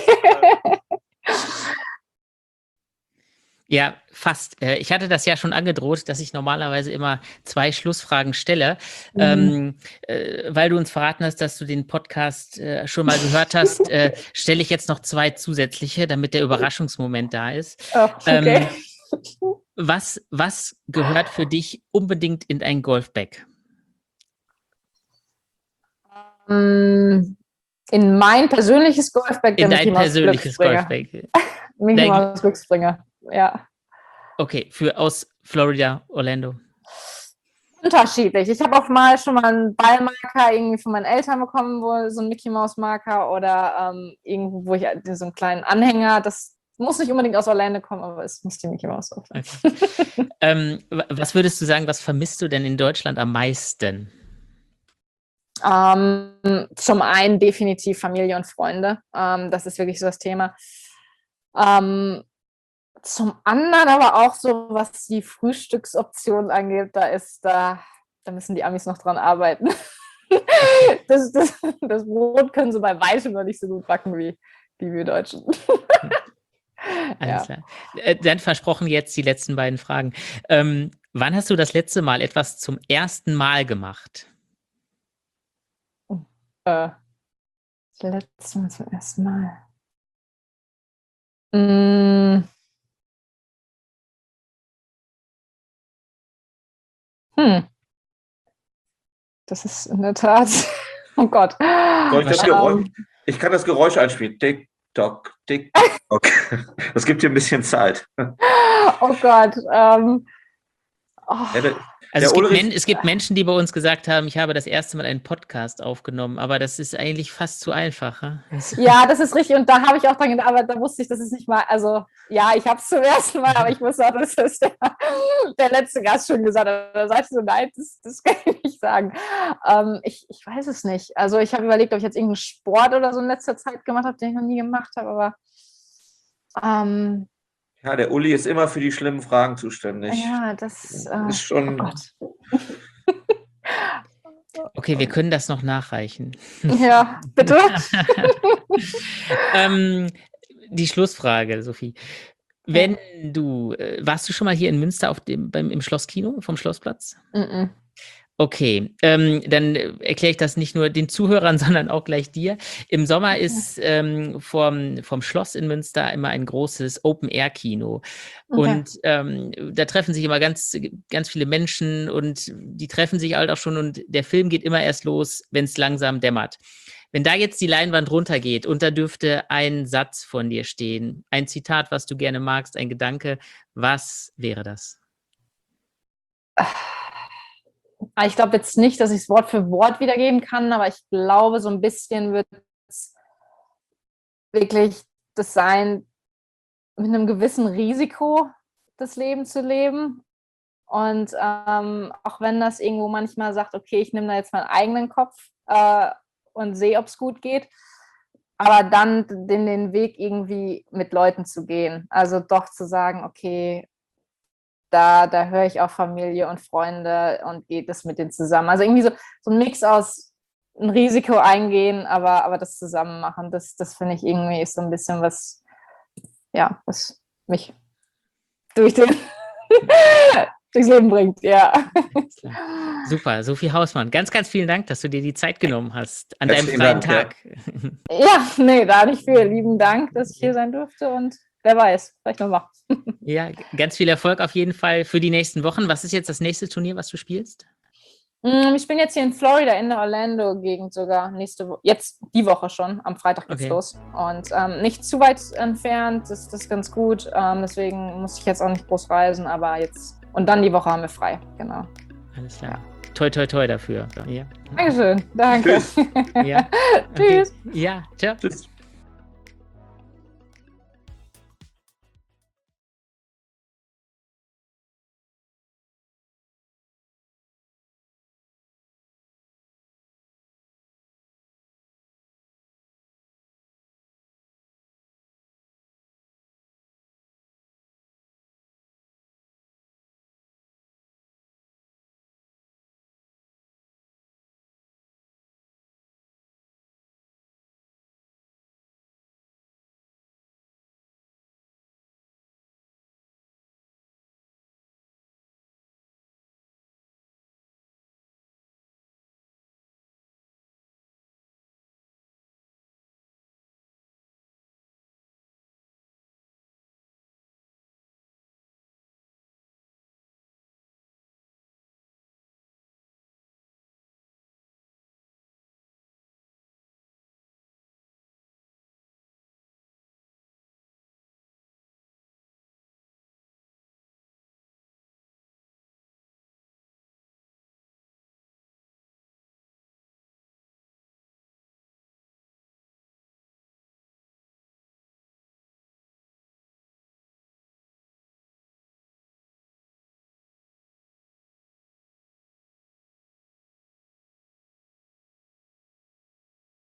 Ja, fast. Äh, Ich hatte das ja schon angedroht, dass ich normalerweise immer zwei Schlussfragen stelle. Mhm. Ähm, äh, weil du uns verraten hast, dass du den Podcast äh, schon mal gehört hast, äh, stelle ich jetzt noch zwei zusätzliche, damit der Überraschungsmoment da ist. Oh, okay. Ähm, was, was gehört für dich unbedingt in ein Golfbag? In mein persönliches Golfbag, der In dein Mickey Mouse persönliches Glücksbringer. Golfbag. Mickey Dein- Mouse Glücksbringer, ja. Okay, für aus Florida, Orlando. Unterschiedlich. Ich habe auch mal schon mal einen Ballmarker irgendwie von meinen Eltern bekommen, wo so ein Mickey Mouse Marker oder ähm, irgendwo, wo ich so einen kleinen Anhänger, das muss nicht unbedingt aus Orlando kommen, aber es muss die Mickey Mouse auch sein. Okay. ähm, wa- was würdest du sagen, was vermisst du denn in Deutschland am meisten? Ähm, zum einen definitiv Familie und Freunde. Ähm, das ist wirklich so das Thema. Ähm, zum anderen aber auch so, was die Frühstücksoption angeht, da ist da, da müssen die Amis noch dran arbeiten. das, das, das Brot können sie bei weitem noch nicht so gut backen wie, wie wir Deutschen. Alles Ja. klar. Äh, Dann versprochen jetzt die letzten beiden Fragen. Ähm, wann hast du das letzte Mal etwas zum ersten Mal gemacht? Äh, Das letzte Mal zum ersten Mal. Mm. Hm. Das ist in der Tat. Oh Gott. Soll ich das Geräusch? Ähm, Ich kann das Geräusch einspielen. Tick, tock, tick, tock. Das gibt dir ein bisschen Zeit. oh Gott. Ähm, oh. Ja, der, Also der es gibt, Ulrich, Men es gibt Menschen, die bei uns gesagt haben, ich habe das erste Mal einen Podcast aufgenommen, aber das ist eigentlich fast zu einfach. Ja, Ja, das ist richtig. Und da habe ich auch dran gedacht, aber da wusste ich, das ist nicht mal, also ja, ich habe es zum ersten Mal, aber ich wusste auch, dass das der, der letzte Gast schon gesagt hat. Da sagte ich so, nein, das, das kann ich nicht sagen. Ähm, ich, ich weiß es nicht. Also ich habe überlegt, ob ich jetzt irgendeinen Sport oder so in letzter Zeit gemacht habe, den ich noch nie gemacht habe, aber ähm, ja, der Uli ist immer für die schlimmen Fragen zuständig. ja, das äh, Ist schon. Oh Gott. Okay, wir können das noch nachreichen. Ja, bitte. ähm, die Schlussfrage, Sophie. Wenn du, äh, warst du schon mal hier in Münster auf dem, beim, im Schlosskino vom Schlossplatz? Mm-mm. Okay, ähm, dann erkläre ich das nicht nur den Zuhörern, sondern auch gleich dir. Im Sommer ist ähm, vom, vom Schloss in Münster immer ein großes Open-Air-Kino. Okay. Und ähm, da treffen sich immer ganz, ganz viele Menschen und die treffen sich halt auch schon und der Film geht immer erst los, wenn es langsam dämmert. Wenn da jetzt die Leinwand runtergeht und da dürfte ein Satz von dir stehen, ein Zitat, was du gerne magst, ein Gedanke, was wäre das? Ich glaube jetzt nicht, dass ich es Wort für Wort wiedergeben kann, aber ich glaube, so ein bisschen wird es wirklich das sein, mit einem gewissen Risiko das Leben zu leben. Und ähm, auch wenn das irgendwo manchmal sagt, okay, ich nehme da jetzt meinen eigenen Kopf äh, und sehe, ob es gut geht, aber dann den, den Weg irgendwie mit Leuten zu gehen. Also doch zu sagen, okay, da, da höre ich auf Familie und Freunde und geht das mit denen zusammen. Also irgendwie so, so ein Mix aus ein Risiko eingehen, aber, aber das zusammen machen, das, das finde ich irgendwie ist so ein bisschen was, ja, was mich durch den durchs Leben bringt, ja. Super, Sophie Hausmann. Ganz, ganz vielen Dank, dass du dir die Zeit genommen hast an Herzlichen deinem freien Dank, Tag. Ja. ja, nee, da nicht viel. Lieben Dank, dass ich hier sein durfte und wer weiß, vielleicht nochmal. Ja, ganz viel Erfolg auf jeden Fall für die nächsten Wochen. Was ist jetzt das nächste Turnier, was du spielst? Ich bin jetzt hier in Florida, in der Orlando-Gegend sogar, nächste Woche, jetzt die Woche schon, am Freitag geht's Okay. los. Und ähm, nicht zu weit entfernt, das, das ist ganz gut. Ähm, deswegen muss ich jetzt auch nicht groß reisen, aber jetzt, und dann die Woche haben wir frei, genau. Alles klar. Toi, toi, toi dafür. Ja. Dankeschön, danke. Tschüss. Ja. Okay. Tschüss. Ja, ciao. Tschüss.